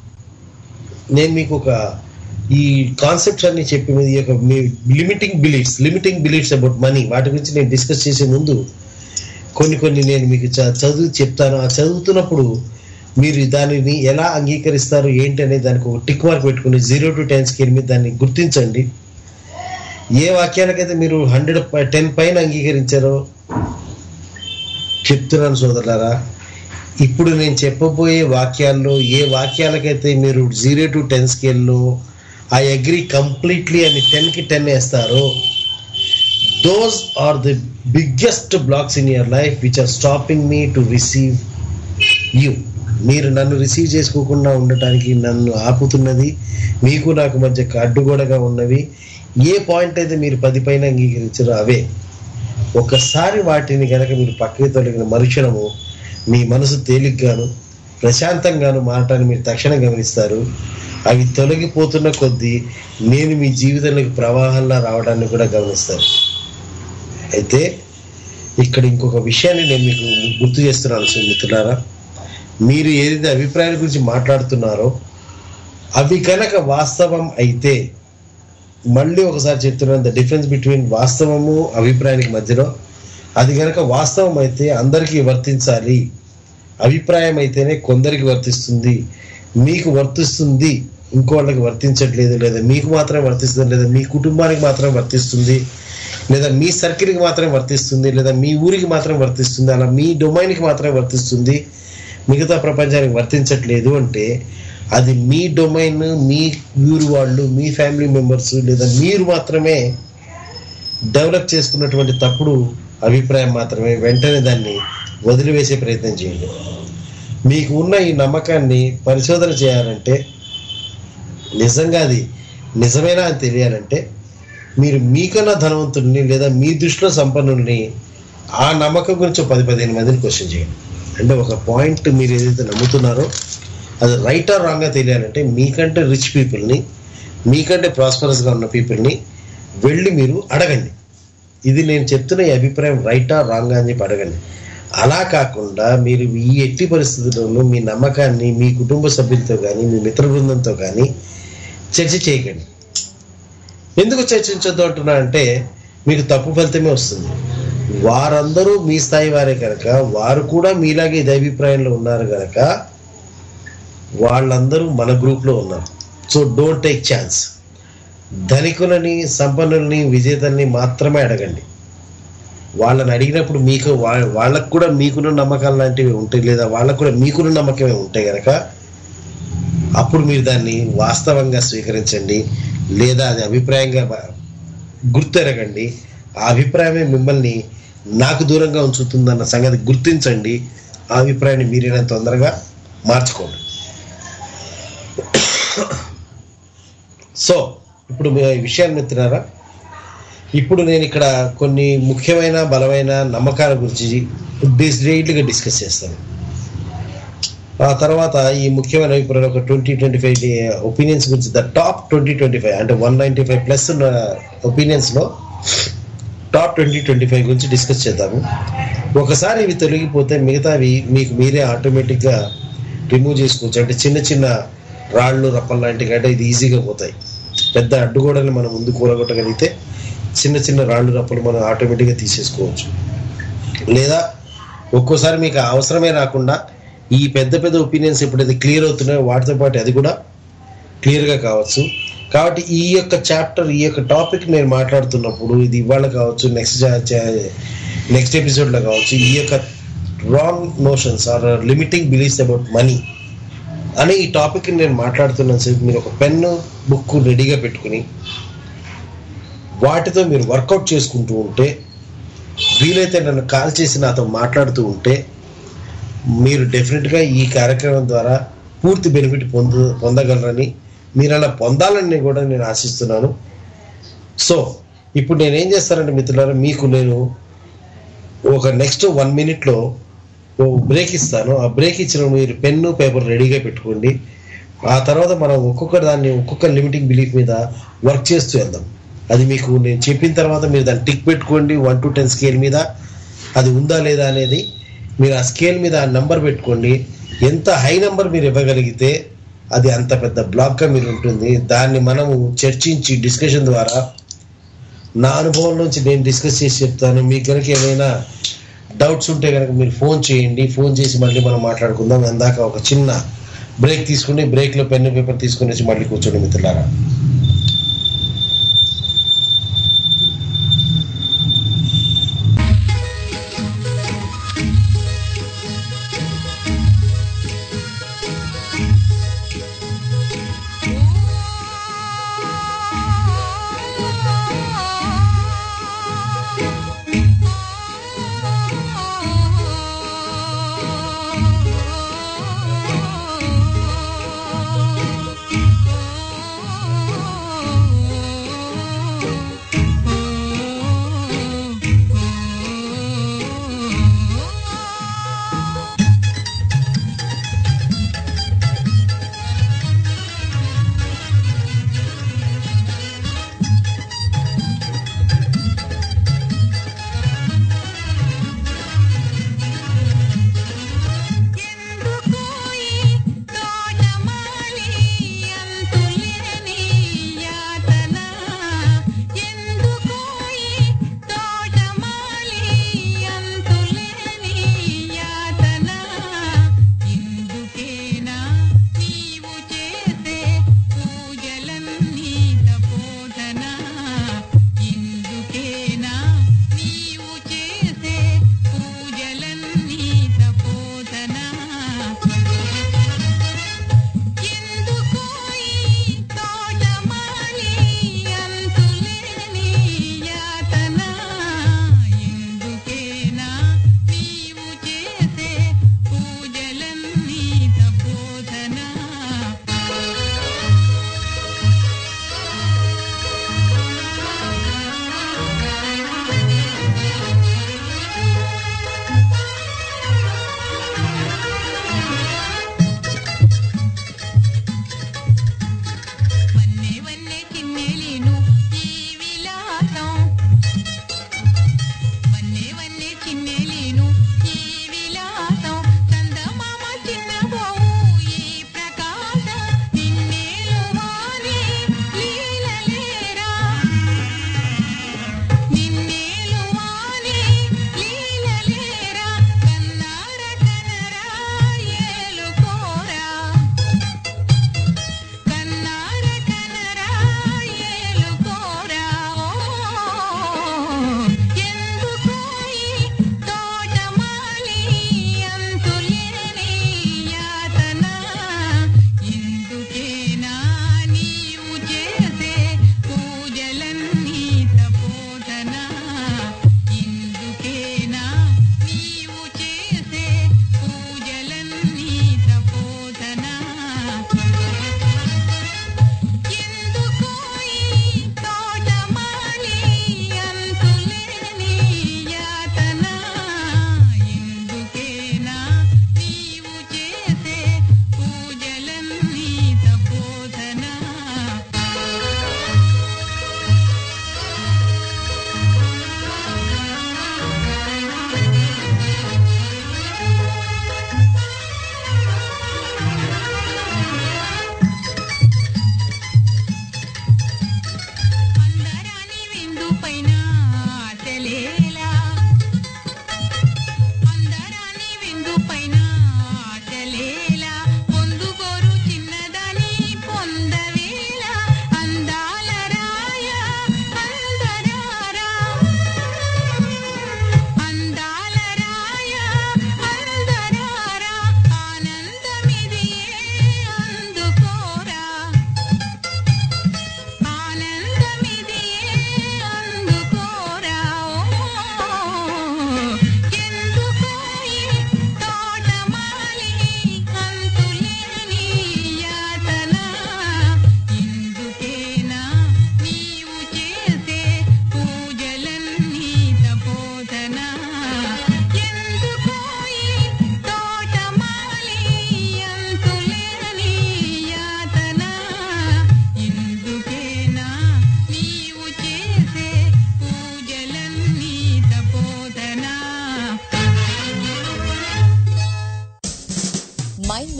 నేను మీకు ఒక ఈ కాన్సెప్ట్స్ అన్ని చెప్పి ఈ యొక్క మీ limiting beliefs limiting beliefs about money వాటి గురించి నేను డిస్కస్ చేసే ముందు కొన్ని కొన్ని నేను మీకు చదువు చెప్తాను. ఆ చదువుతున్నప్పుడు మీరు దానిని ఎలా అంగీకరిస్తారు ఏంటి అనేది దానికి ఒక టిక్ మార్క్ పెట్టుకుని జీరో టు టెన్ స్కేల్ మీద దాన్ని గుర్తించండి. ఏ వాక్యాలకైతే మీరు హండ్రెడ్ టెన్ పైన అంగీకరించారో చెప్తున్నాను సోదరులారా, ఇప్పుడు నేను చెప్పబోయే వాక్యాల్లో ఏ వాక్యాలకైతే మీరు జీరో టు టెన్ స్కేల్లో ఐ అగ్రీ కంప్లీట్లీ అని టెన్కి టెన్ వేస్తారో those are the biggest blocks in your life which are stopping me to receive you. మీరు నన్ను రిసీవ్ చేసుకోకుండా ఉండటానికి నన్ను ఆపుతున్నది, మీకు నాకు మధ్య అడ్డుగోడగా ఉన్నవి ఏ పాయింట్ అయితే మీరు పది పైన అంగీకరించారో అవే. ఒకసారి వాటిని కనుక మీరు పక్కకి తొలగిన మరుక్షణము మీ మనసు తేలిగ్గాను ప్రశాంతంగాను మారటాన్ని మీరు తక్షణం గమనిస్తారు. అవి తొలగిపోతున్న కొద్దీ నేను మీ జీవితంలోకి ప్రవాహంలో రావడాన్ని కూడా గమనిస్తారు. అయితే ఇక్కడ ఇంకొక విషయాన్ని నేను మీకు గుర్తు చేస్తున్నాను మిత్రులారా, మీరు ఏదైతే అభిప్రాయాల గురించి మాట్లాడుతున్నారో అవి కనుక వాస్తవం అయితే, మళ్ళీ ఒకసారి చెప్తున్నాను ద డిఫరెన్స్ బిట్వీన్ వాస్తవము అభిప్రాయానికి మధ్యలో, అది కనుక వాస్తవం అయితే అందరికీ వర్తించాలి, అభిప్రాయం అయితేనే కొందరికి వర్తిస్తుంది, మీకు వర్తిస్తుంది ఇంకోళ్ళకి వర్తించట్లేదు, లేదా మీకు మాత్రమే వర్తిస్తుంది, లేదా మీ కుటుంబానికి మాత్రమే వర్తిస్తుంది, లేదా మీ సర్కిల్కి మాత్రమే వర్తిస్తుంది, లేదా మీ ఊరికి మాత్రమే వర్తిస్తుంది, అలా మీ డొమైన్కి మాత్రమే వర్తిస్తుంది, మిగతా ప్రపంచానికి వర్తించట్లేదు అంటే అది మీ డొమైన్, మీ ఊరు వాళ్ళు, మీ ఫ్యామిలీ మెంబర్స్, లేదా మీరు మాత్రమే డెవలప్ చేసుకున్నటువంటి తప్పుడు అభిప్రాయం మాత్రమే. వెంటనే దాన్ని వదిలివేసే ప్రయత్నం చేయండి. మీకు ఉన్న ఈ నమ్మకాన్ని పరిశోధన చేయాలంటే, నిజంగా అది నిజమేనా అని తెలియాలంటే మీరు మీకన్నా ధనవంతుడిని లేదా మీ దృష్టిలో సంపన్నుల్ని ఆ నమ్మకం గురించి పది పదిహేను మందిని క్వశ్చన్ చేయండి. అంటే ఒక పాయింట్ మీరు ఏదైతే నమ్ముతున్నారో అది రైట్ ఆర్ రాంగ్గా తెలియాలంటే మీకంటే రిచ్ పీపుల్ని, మీకంటే ప్రాస్పరస్గా ఉన్న పీపుల్ని వెళ్ళి మీరు అడగండి. ఇది నేను చెప్తున్న ఈ అభిప్రాయం రైటా రాంగా అని చెప్పి అడగండి. అలా కాకుండా మీరు ఈ ఎట్టి పరిస్థితుల్లో మీ నమ్మకాన్ని మీ కుటుంబ సభ్యులతో కానీ మీ మిత్ర బృందంతో కానీ చర్చ చేయకండి. ఎందుకు చర్చించొద్దు అంటున్నా అంటే మీకు తప్పు ఫలితమే వస్తుంది. వారందరూ మీ స్థాయి వారే కనుక, వారు కూడా మీలాగే ఇది అభిప్రాయంలో ఉన్నారు కనుక వాళ్ళందరూ మన గ్రూప్లో ఉన్నారు. So don't take chance. ధనికులని, సంపన్నుల్ని, విజేతల్ని మాత్రమే అడగండి. వాళ్ళని అడిగినప్పుడు మీకు వాళ్ళకు కూడా మీకున్న నమ్మకాలు లాంటివి ఉంటాయి, లేదా వాళ్ళకు కూడా మీకున్న నమ్మకమే ఉంటాయి కనుక అప్పుడు మీరు దాన్ని వాస్తవంగా స్వీకరించండి, లేదా అది అభిప్రాయంగా గుర్తెరగండి. ఆ అభిప్రాయమే మిమ్మల్ని నాకు దూరంగా ఉంచుతుందన్న సంగతి గుర్తించండి. ఆ అభిప్రాయాన్ని మీరైనా తొందరగా మార్చుకోండి. సో ఇప్పుడు మీ విషయాన్ని ఎత్తినారా. ఇప్పుడు నేను ఇక్కడ కొన్ని ముఖ్యమైన బలమైన నమ్మకాల గురించి డీటెయిల్గా డిస్కస్ చేస్తాను. ఆ తర్వాత ఈ ముఖ్యమైన అభిప్రాయాలు ఒక ట్వంటీ ట్వంటీ ఫైవ్ ఒపీనియన్స్ గురించి, the top twenty twenty five అంటే వన్ నైంటీ ఫైవ్ ప్లస్ ఉన్న ఒపీనియన్స్లో టాప్ ట్వంటీ ట్వంటీ ఫైవ్ గురించి డిస్కస్ చేద్దాము. ఒకసారి ఇవి తొలగిపోతే మిగతావి మీకు మీరే ఆటోమేటిక్గా రిమూవ్ చేసుకోవచ్చు. అంటే చిన్న చిన్న రాళ్ళు రప్పలు లాంటి కంటే ఇది ఈజీగా పోతాయి. పెద్ద అడ్డుగోడని మనం ముందు కూరగొట్టగలిగితే చిన్న చిన్న రాళ్ళు రప్పలు మనం ఆటోమేటిక్గా తీసేసుకోవచ్చు. లేదా ఒక్కోసారి మీకు అవసరమే రాకుండా ఈ పెద్ద పెద్ద ఒపీనియన్స్ ఎప్పుడైతే క్లియర్ అవుతున్నాయో వాటితో పాటు అది కూడా క్లియర్గా కావచ్చు. కాబట్టి ఈ యొక్క చాప్టర్, ఈ యొక్క టాపిక్ నేను మాట్లాడుతున్నప్పుడు ఇది ఇవాళ కావచ్చు, నెక్స్ట్ నెక్స్ట్ ఎపిసోడ్లో కావచ్చు, ఈ యొక్క wrong notions or limiting beliefs about money అనే ఈ టాపిక్ నేను మాట్లాడుతున్నాను సేపు మీరు ఒక పెన్ను బుక్ రెడీగా పెట్టుకుని వాటితో మీరు వర్కౌట్ చేసుకుంటూ ఉంటే, వీలైతే నన్ను కాల్ చేసి నాతో మాట్లాడుతూ ఉంటే మీరు డెఫినెట్గా ఈ కార్యక్రమం ద్వారా పూర్తి బెనిఫిట్ పొందు పొందగలరని మీరు అలా పొందాలని కూడా నేను ఆశిస్తున్నాను. సో ఇప్పుడు నేనేం చేస్తానంటే మిత్రులారా, మీకు నేను ఒక నెక్స్ట్ వన్ మినిట్లో ఓ బ్రేక్ ఇస్తాను. ఆ బ్రేక్ ఇచ్చిన మీరు పెన్ను పేపర్ రెడీగా పెట్టుకోండి. ఆ తర్వాత మనం ఒక్కొక్క దాన్ని ఒక్కొక్క లిమిటింగ్ బిలీఫ్ మీద వర్క్ చేస్తూ వెళ్దాం. అది మీకు నేను చెప్పిన తర్వాత మీరు దాన్ని టిక్ పెట్టుకోండి. వన్ టు టెన్ స్కేల్ మీద అది ఉందా లేదా అనేది మీరు ఆ స్కేల్ మీద ఆ నెంబర్ పెట్టుకోండి. ఎంత హై నెంబర్ మీరు ఇవ్వగలిగితే అది అంత పెద్ద బ్లాక్గా మీరు ఉంటుంది. దాన్ని మనము చర్చించి డిస్కషన్ ద్వారా నా అనుభవం నుంచి నేను డిస్కస్ చేసి చెప్తాను. మీకు కనుక ఏమైనా డౌట్స్ ఉంటే కనుక మీరు ఫోన్ చేయండి. ఫోన్ చేసి మళ్ళీ మనం మాట్లాడుకుందాం. అందాక ఒక చిన్న బ్రేక్ తీసుకుని బ్రేక్లో పెన్ను పేపర్ తీసుకుని వచ్చి మళ్ళీ కూర్చోండి మిత్రులారా. Oh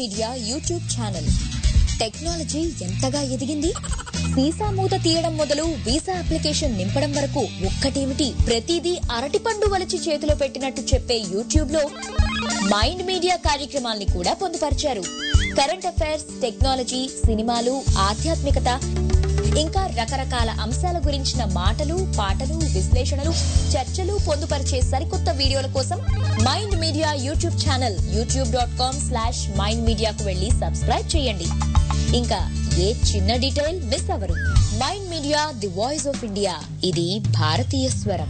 media YouTube channel. Technology ఎంతగా ఎదిగింది? వీసా మూత తీయడం మొదలు వీసా అప్లికేషన్ నింపడం వరకు ఒక్కటేమిటి, ప్రతిదీ అరటిపండు వలిచి చేతిలో పెట్టినట్టు చెప్పే యూట్యూబ్ లో మైండ్ మీడియా కార్యక్రమాల్ని కూడా పొందుపరిచారు. కరెంట్ అఫైర్స్, టెక్నాలజీ, సినిమాలు, ఆధ్యాత్మికత, ఇంకా రకరకాల అంశాల గురించిన మాటలు, పాటలు, విశ్లేషణలు, చర్చలు పొందుపరిచే సరికొత్త వీడియోల కోసం mind media YouTube channel YouTube dot com slash mind మీడియాకు వెళ్లి సబ్స్క్రైబ్ చేయండి. ఇంకా ఏ చిన్న డీటెయిల్ మిస్ అవ్వరు. Mind media, the voice of India. ఇది భారతీయ స్వరం.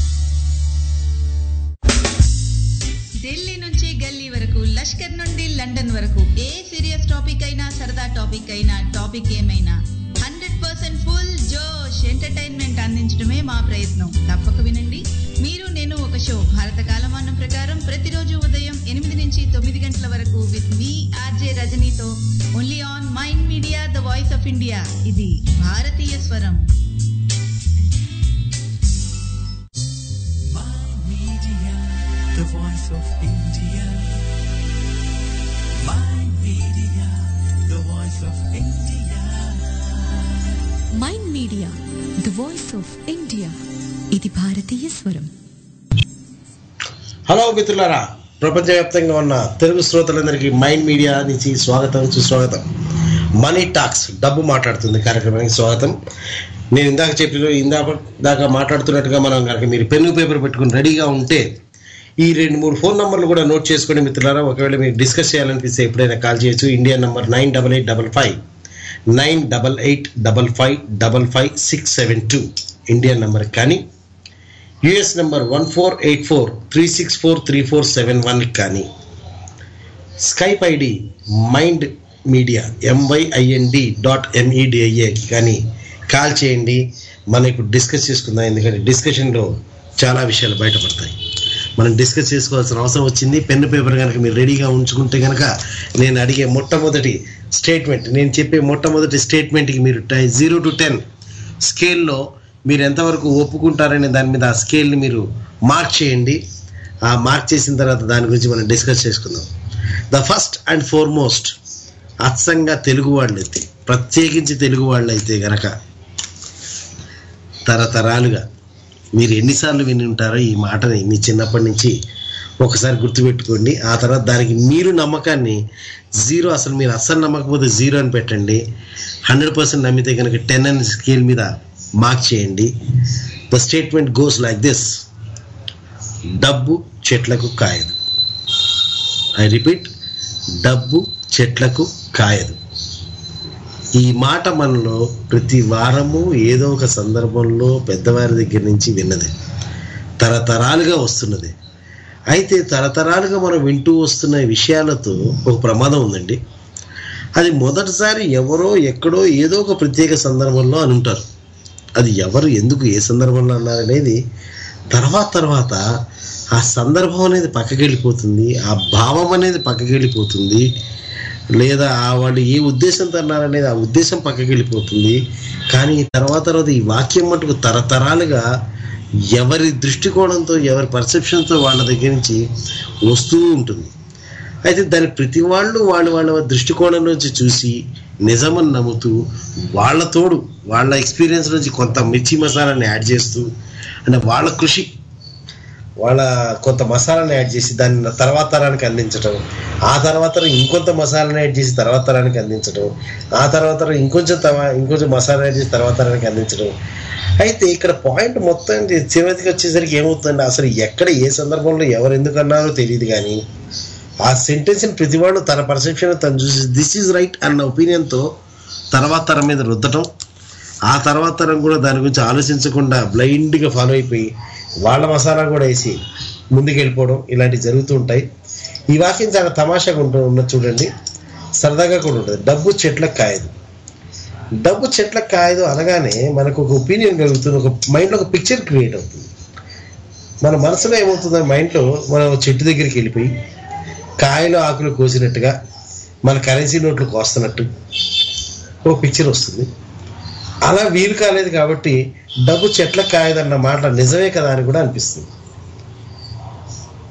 ఢిల్లీ నుంచి గల్లీ వరకు, లష్కర్ నుండి లండన్ వరకు, ఏ సీరియస్ టాపిక్ అయినా సరదా టాపిక్ అయినా, టాపిక్ ఏమైనా హండ్రెడ్ పర్సెంట్ ఫుల్ జోష్ ఎంటర్టైన్మెంట్ అందించడమే మా ప్రయత్నం. తప్పక వినండి. మీరు నేను ఒక షో భారత కాలమానం ప్రకారం ప్రతిరోజు ఉదయం ఎనిమిది నుంచి తొమ్మిది గంటల వరకు విత్ మీ ఆర్జే రజనీతో only on mind media, the voice of India. ఇది భారతీయ స్వరం. The voice of India. Mind Media, the voice of India. Mind media, the voice of India. ఇది భారతీయ స్వరం. హలో మిత్రులారా, ప్రపంచవ్యాప్తంగా ఉన్న తెలుగు శ్రోతలందరికీ మైండ్ మీడియా నుంచి స్వాగతం, సుస్వాగతం. మనీ టాక్స్, డబ్బు మాట్లాడుతుంది కార్యక్రమానికి స్వాగతం. నేను ఇందాక చెప్పిన ఇందాక దాకా మాట్లాడుతున్నట్టుగా మనం కనుక మీరు పెన్ను పేపర్ పెట్టుకుని రెడీగా ఉంటే ఈ రెండు మూడు ఫోన్ నంబర్లు కూడా నోట్ చేసుకోండి మిత్రులారా. ఒకవేళ మీరు డిస్కస్ చేయాలనిపిస్తే ఎప్పుడైనా కాల్ చేయొచ్చు. India number nine double eight double five nine double eight double five double five six seven two Indian number. కానీ US number one four eight four three six four three four seven one కానీ Skype ID mind media M Y I N D dot ఎంఈడిఐఏకి కానీ call చేయండి. మనం ఇప్పుడు discuss చేసుకుందాం. ఎందుకంటే డిస్కషన్లో చాలా విషయాలు బయటపడతాయి. మనం డిస్కస్ చేసుకోవాల్సిన అవసరం వచ్చింది. పెన్ను పేపర్ కనుక మీరు రెడీగా ఉంచుకుంటే కనుక నేను అడిగే మొట్టమొదటి స్టేట్మెంట్, నేను చెప్పే మొట్టమొదటి స్టేట్మెంట్కి మీరు జీరో టు టెన్ స్కేల్లో మీరు ఎంతవరకు ఒప్పుకుంటారనే దాని మీద ఆ స్కేల్ని మీరు మార్క్ చేయండి. ఆ మార్క్ చేసిన తర్వాత దాని గురించి మనం డిస్కస్ చేసుకుందాం. ద ఫస్ట్ అండ్ ఫార్మోస్ట్, అచ్చంగా తెలుగు వాళ్ళు అయితే, ప్రత్యేకించి తెలుగు వాళ్ళు అయితే కనుక తరతరాలుగా మీరు ఎన్నిసార్లు విని ఉంటారో ఈ మాటని మీ చిన్నప్పటి నుంచి ఒకసారి గుర్తుపెట్టుకోండి. ఆ తర్వాత దానికి మీరు నమ్మకాన్ని జీరో, అసలు మీరు అస్సలు నమ్మకపోతే జీరో అని పెట్టండి. హండ్రెడ్ పర్సెంట్ నమ్మితే కనుక టెన్ అని స్కేల్ మీద మార్క్ చేయండి. The statement goes like this: డబ్బు చెట్లకు కాయదు. ఐ రిపీట్, డబ్బు చెట్లకు కాయదు. ఈ మాట మనలో ప్రతి వారము ఏదో ఒక సందర్భంలో పెద్దవారి దగ్గర నుంచి విన్నది, తరతరాలుగా వస్తున్నది. అయితే తరతరాలుగా మనం వింటూ వస్తున్న విషయాలతో ఒక ప్రమాదం ఉందండి. అది మొదటిసారి ఎవరో ఎక్కడో ఏదో ఒక ప్రత్యేక సందర్భంలో అని ఉంటారు. అది ఎవరు, ఎందుకు, ఏ సందర్భంలో అన్నారనేది తర్వాత తర్వాత ఆ సందర్భం అనేది పక్కకి వెళ్ళిపోతుంది, ఆ భావం అనేది పక్కకి వెళ్ళిపోతుంది, లేదా ఆ వాళ్ళు ఏ ఉద్దేశంతో అన్నారనేది ఆ ఉద్దేశం పక్కకి వెళ్ళిపోతుంది. కానీ తర్వాత తర్వాత ఈ వాక్యం మటుకు తరతరాలుగా ఎవరి దృష్టికోణంతో, ఎవరి పర్సెప్షన్తో వాళ్ళ దగ్గర నుంచి వస్తూ ఉంటుంది. అయితే దాని ప్రతి వాళ్ళు వాళ్ళు వాళ్ళ దృష్టికోణం నుంచి చూసి నిజమని నమ్ముతూ వాళ్ళ తోడు వాళ్ళ ఎక్స్పీరియన్స్ నుంచి కొంత మిర్చి మసాలాని యాడ్ చేస్తూ, అంటే వాళ్ళ కృషి, వాళ్ళ కొంత మసాలాని యాడ్ చేసి దాన్ని తర్వాత తరానికి అందించడం, ఆ తర్వాత ఇంకొంత మసాలాని యాడ్ చేసి తర్వాత తరానికి అందించడం, ఆ తర్వాత ఇంకొంచెం తమ ఇంకొంచెం మసాలా యాడ్ చేసి తర్వాత తరానికి అందించడం. అయితే ఇక్కడ పాయింట్ మొత్తం చివరికి వచ్చేసరికి ఏమవుతుందంటే, అసలు ఎక్కడ ఏ సందర్భంలో ఎవరు ఎందుకు అన్నారో తెలియదు, కానీ ఆ సెంటెన్స్ని ప్రతి వాళ్ళు తన పర్సెప్షన్ తను చూసి దిస్ ఈజ్ రైట్ అన్న ఒపీనియన్తో తర్వాత తరం మీద రుద్దటం, ఆ తర్వాత తరం కూడా దాని గురించి ఆలోచించకుండా బ్లైండ్గా ఫాలో అయిపోయి వాళ్ళ మసాలా కూడా వేసి ముందుకు వెళ్ళిపోవడం, ఇలాంటివి జరుగుతూ ఉంటాయి. ఈ వాక్యం చాలా తమాషాగా ఉంటు ఉన్నది చూడండి, సరదాగా కూడా ఉంటుంది. డబ్బు చెట్లకు కాయదు. డబ్బు చెట్లకు కాయదు అనగానే మనకు ఒక ఒపీనియన్ కలుగుతుంది, ఒక మైండ్లో ఒక పిక్చర్ క్రియేట్ అవుతుంది. మన మనసులో ఏమవుతుంది, మైండ్లో మనం చెట్టు దగ్గరికి వెళ్ళిపోయి కాయలు ఆకులు కోసినట్టుగా మన కరెన్సీ నోట్లు కోస్తున్నట్టు ఒక పిక్చర్ వస్తుంది. అలా వీలు కాలేదు కాబట్టి డబ్బు చెట్లకు కాయదన్న మాట నిజమే కదా అని కూడా అనిపిస్తుంది.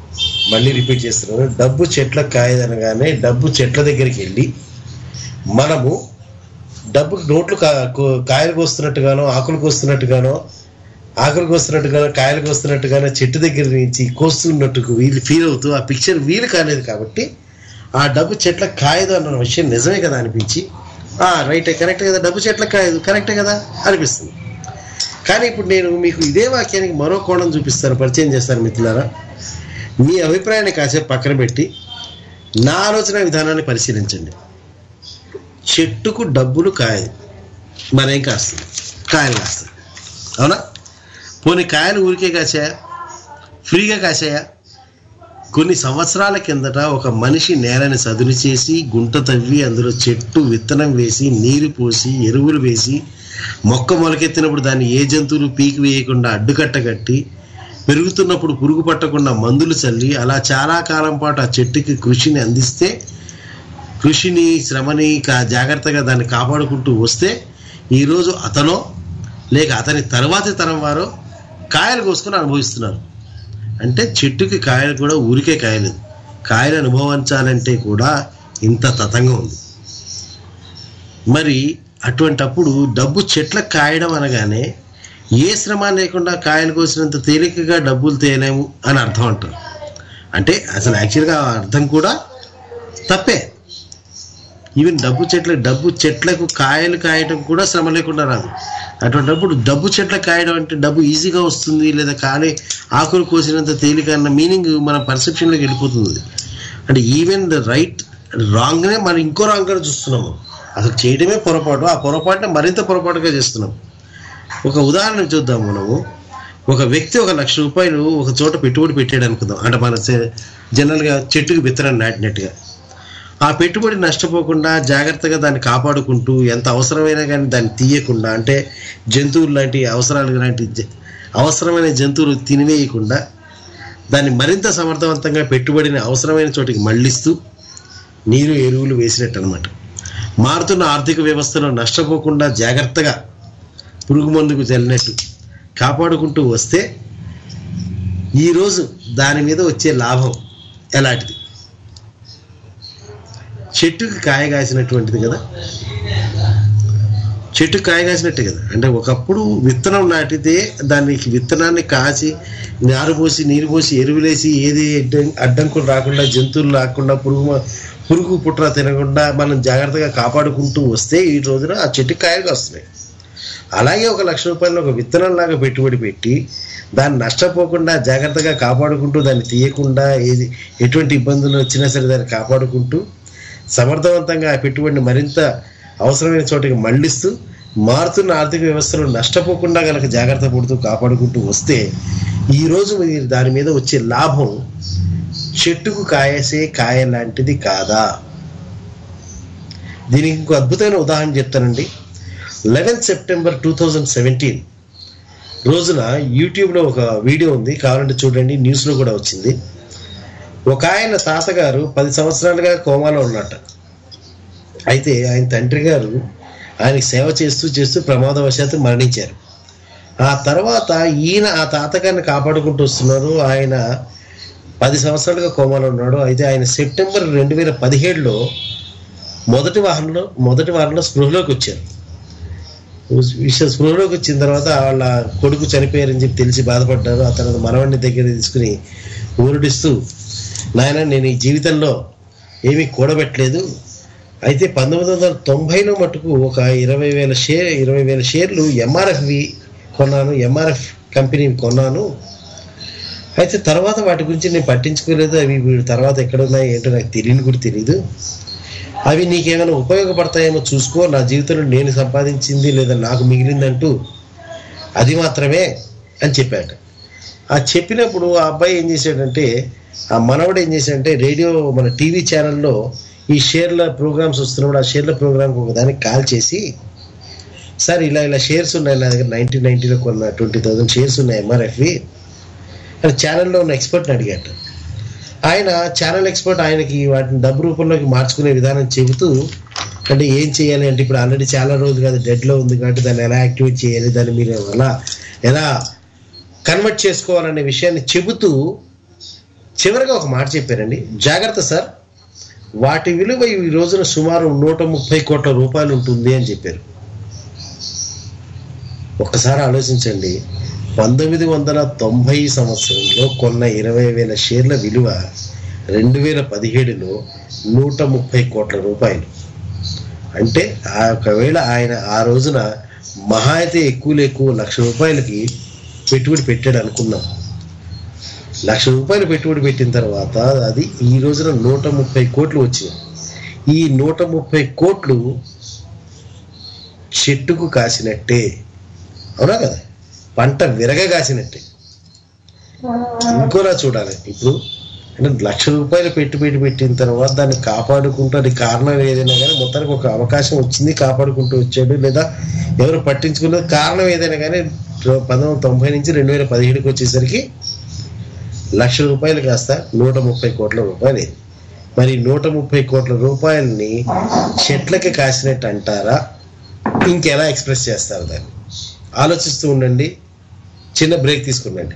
మళ్ళీ రిపీట్ చేస్తున్నాను, డబ్బు చెట్ల కాయదనగానే డబ్బు చెట్ల దగ్గరికి వెళ్ళి మనము డబ్బు నోట్లు కా కాయలకు వస్తున్నట్టుగానో ఆకులకు వస్తున్నట్టుగానో ఆకులకు వస్తున్నట్టుగానో కాయలకు వస్తున్నట్టుగానో చెట్టు దగ్గర నుంచి కోస్తున్నట్టుకు వీళ్ళు ఫీల్ అవుతూ ఆ పిక్చర్ వీలు కాలేదు కాబట్టి ఆ డబ్బు చెట్ల కాయదు అన్న విషయం నిజమే కదా అనిపించి రైటే కరెక్టే కదా, డబ్బు చెట్ల కాయదు కరెక్టే కదా అనిపిస్తుంది. కానీ ఇప్పుడు నేను మీకు ఇదే వాక్యానికి మరో కోణం చూపిస్తాను, పరిచయం చేస్తాను మిత్రులారా. మీ అభిప్రాయాన్ని కాసేపు పక్కన పెట్టి నా ఆలోచన విధానాన్ని పరిశీలించండి. చెట్టుకు డబ్బులు కాయదు, మరేం కాస్తుంది? కాయలు కాస్తుంది, అవునా? పోనీ కాయలు ఊరికే కాసాయా? ఫ్రీగా కాసాయా? కొన్ని సంవత్సరాల కిందట ఒక మనిషి నేలని సదును చేసి గుంట తవ్వి అందులో చెట్టు విత్తనం వేసి నీరు పోసి ఎరువులు వేసి మొక్క మొలకెత్తినప్పుడు దాన్ని ఏ జంతువులు పీకి వేయకుండా అడ్డుకట్ట కట్టి పెరుగుతున్నప్పుడు పురుగు పట్టకుండా మందులు చల్లి అలా చాలా కాలం పాటు ఆ చెట్టుకి కృషిని అందిస్తే, కృషిని శ్రమని కా జాగ్రత్తగా దాన్ని కాపాడుకుంటూ వస్తే ఈరోజు అతనో లేక అతని తర్వాతి తరం వారో కాయలు కోసుకొని అనుభవిస్తున్నారు. అంటే చెట్టుకి కాయలు కూడా ఊరికే కాయలేదు, కాయలు అనుభవించాలంటే కూడా ఇంత తతంగం ఉంది. మరి అటువంటప్పుడు డబ్బు చెట్లకు కాయడం అనగానే ఏ శ్రమ లేకుండా కాయలు కోసినంత తేలికగా డబ్బులు తేలేము అని అర్థం అంటారు. అంటే అసలు యాక్చువల్గా అర్థం కూడా తప్పే. ఈవెన్ డబ్బు చెట్ల డబ్బు చెట్లకు కాయలు కాయడం కూడా శ్రమ లేకుండా రాదు. అటువంటిప్పుడు డబ్బు చెట్లకు కాయడం అంటే డబ్బు ఈజీగా వస్తుంది లేదా కాలే ఆకులు కోసినంత తేలిక అన్న మీనింగ్ మన పర్సెప్షన్లోకి వెళ్ళిపోతుంది. అంటే ఈవెన్ ద రైట్ రాంగ్నే మనం ఇంకో రాంగ్గా చూస్తున్నాము. అసలు చేయడమే పొరపాటు, ఆ పొరపాటుని మరింత పొరపాటుగా చేస్తున్నాం. ఒక ఉదాహరణ చూద్దాం. మనము ఒక వ్యక్తి ఒక లక్ష రూపాయలు ఒక చోట పెట్టుబడి పెట్టాడు అనుకుందాం. అంటే మన జనరల్గా చెట్టుకి విత్తనం నాటినట్టుగా ఆ పెట్టుబడి నష్టపోకుండా జాగ్రత్తగా దాన్ని కాపాడుకుంటూ ఎంత అవసరమైనా కానీ దాన్ని తీయకుండా, అంటే జంతువులు లాంటి అవసరాలు లాంటి అవసరమైన జంతువులు తినివేయకుండా దాన్ని మరింత సమర్థవంతంగా పెట్టుబడిని అవసరమైన చోటికి మళ్ళిస్తూ నీరు ఎరువులు వేసినట్టు అనమాట. మారుతున్న ఆర్థిక వ్యవస్థలో నష్టపోకుండా జాగ్రత్తగా పురుగు మందుకు చల్లినట్టు కాపాడుకుంటూ వస్తే ఈరోజు దాని మీద వచ్చే లాభం ఎలాంటిది? చెట్టుకి కాయ కాసినటువంటిది కదా, చెట్టు కాయ కాసినట్టే కదా. అంటే ఒకప్పుడు విత్తనం నాటితే దానికి విత్తనాన్ని కాసి నారు పోసి నీరు పోసి ఎరువులేసి ఏది అడ్డంకులు రాకుండా జంతువులు రాకుండా పురుగు పురుగు పుట్ర తినకుండా మనం జాగ్రత్తగా కాపాడుకుంటూ వస్తే ఈ రోజున ఆ చెట్టుకి కాయలు వస్తున్నాయి. అలాగే ఒక లక్ష రూపాయలు ఒక విత్తనంలాగా పెట్టుబడి పెట్టి దాన్ని నష్టపోకుండా జాగ్రత్తగా కాపాడుకుంటూ దాన్ని తీయకుండా ఏది ఎటువంటి ఇబ్బందులు వచ్చినా సరే దాన్ని కాపాడుకుంటూ సమర్థవంతంగా ఆ పెట్టుబడిని మరింత అవసరమైన చోటికి మళ్ళిస్తూ మారుతున్న ఆర్థిక వ్యవస్థలో నష్టపోకుండా కనుక జాగ్రత్త పడుతూ కాపాడుకుంటూ వస్తే ఈరోజు మీరు దాని మీద వచ్చే లాభం చెట్టుకు కాయసే కాయ లాంటిది కాదా? దీనికి ఇంకో అద్భుతమైన ఉదాహరణ చెప్తానండి. Eleventh September two thousand seventeen రోజున యూట్యూబ్లో ఒక వీడియో ఉంది, కావాలంటే చూడండి, న్యూస్లో కూడా వచ్చింది. ఒక ఆయన తాతగారు పది సంవత్సరాలుగా కోమాలో ఉన్నట్ట. అయితే ఆయన తండ్రి గారు ఆయనకి సేవ చేస్తూ చేస్తూ ప్రమాదవశాత్తు మరణించారు. ఆ తర్వాత ఈయన ఆ తాతగారిని కాపాడుకుంటూ వస్తున్నారు. ఆయన పది సంవత్సరాలుగా కోమాలో ఉన్నాడు. అయితే ఆయన సెప్టెంబర్ రెండు వేల పదిహేడులో మొదటి వారంలో మొదటి వారంలో స్పృహలోకి వచ్చారు. విషయం స్పృహలోకి వచ్చిన తర్వాత వాళ్ళ కొడుకు చనిపోయారని చెప్పి తెలిసి బాధపడ్డారు. ఆ తర్వాత మనవడిని దగ్గర తీసుకుని ఊరుడిస్తూ, నాయన నేను ఈ జీవితంలో ఏమీ కూడబెట్టలేదు, అయితే పంతొమ్మిది వందల తొంభైలో మటుకు ఒక ఇరవై వేల షేర్ ఇరవై వేల షేర్లు ఎంఆర్ఎఫ్వి కొన్నాను, ఎంఆర్ఎఫ్ కంపెనీవి కొన్నాను. అయితే తర్వాత వాటి గురించి నేను పట్టించుకోలేదు, అవి వీడు తర్వాత ఎక్కడ ఉన్నాయి ఏంటో నాకు తెలియని కూడా తెలియదు, అవి నీకేమైనా ఉపయోగపడతాయేమో చూసుకో, నా జీవితంలో నేను సంపాదించింది లేదా నాకు మిగిలిందంటూ అది మాత్రమే అని చెప్పాడు. ఆ చెప్పినప్పుడు ఆ అబ్బాయి ఏం చేశాడంటే, ఆ మనవడు ఏం చేశాడంటే రేడియో మన టీవీ ఛానల్లో ఈ షేర్ల ప్రోగ్రామ్స్ వస్తున్నప్పుడు ఆ షేర్ల ప్రోగ్రామ్కి ఒక దానికి కాల్ చేసి, సార్ ఇలా ఇలా షేర్స్ ఉన్నాయి నా దగ్గర, నైన్టీన్ నైన్టీలో కొన్న ట్వంటీ థౌసండ్ షేర్స్ ఉన్నాయి ఎంఆర్ఎఫ్వి అని ఛానల్లో ఉన్న ఎక్స్పర్ట్ని అడిగాడు. ఆయన ఛానల్ ఎక్స్పర్ట్ ఆయనకి వాటిని డబ్బు రూపంలోకి మార్చుకునే విధానం చెబుతూ, అంటే ఏం చేయాలి అంటే ఇప్పుడు ఆల్రెడీ చాలా రోజులు కాదు డెడ్లో ఉంది కాబట్టి దాన్ని ఎలా యాక్టివేట్ చేయాలి, దాన్ని మీరు ఎలా ఎలా కన్వర్ట్ చేసుకోవాలనే విషయాన్ని చెబుతూ చివరిగా ఒక మాట చెప్పారండి, జాగ్రత్త సార్, వాటి విలువ ఈ రోజున సుమారు నూట ముప్పై కోట్ల రూపాయలు ఉంటుంది అని చెప్పారు. ఒక్కసారి ఆలోచించండి, పంతొమ్మిది వందల తొంభై సంవత్సరంలో కొన్న ఇరవై వేల షేర్ల విలువ రెండు వేల పదిహేడులో నూట ముప్పై కోట్ల రూపాయలు. అంటే ఒకవేళ ఆయన ఆ రోజున మహా అయితే ఎక్కువ ఎక్కువ లక్ష రూపాయలకి పెట్టుబడి పెట్టాడు అనుకుందాం. లక్ష రూపాయలు పెట్టుబడి పెట్టిన తర్వాత అది ఈ రోజున నూట ముప్పై కోట్లు వచ్చింది. ఈ నూట ముప్పై కోట్లు చెట్టుకు కాసినట్టే, అవునా కదా, పంట విరగ కాసినట్టే. ఇంకోలా చూడాలి, ఇప్పుడు అంటే లక్ష రూపాయలు పెట్టుబడి పెట్టిన తర్వాత దాన్ని కాపాడుకుంటూ, అది కారణం ఏదైనా కానీ మొత్తానికి ఒక అవకాశం వచ్చింది, కాపాడుకుంటూ వచ్చాడు, లేదా ఎవరు పట్టించుకున్న కారణం ఏదైనా కానీ పంతొమ్మిది వందల తొంభై నుంచి రెండు వేల పదిహేడుకి వచ్చేసరికి లక్ష రూపాయలు కాస్త నూట ముప్పై కోట్ల రూపాయలు అయింది. మరి నూట ముప్పై కోట్ల రూపాయలని చెట్లకి కాసినట్టు అంటారా, ఇంకెలా ఎక్స్ప్రెస్ చేస్తారు దాన్ని? ఆలోచిస్తూ ఉండండి, చిన్న బ్రేక్ తీసుకుండండి.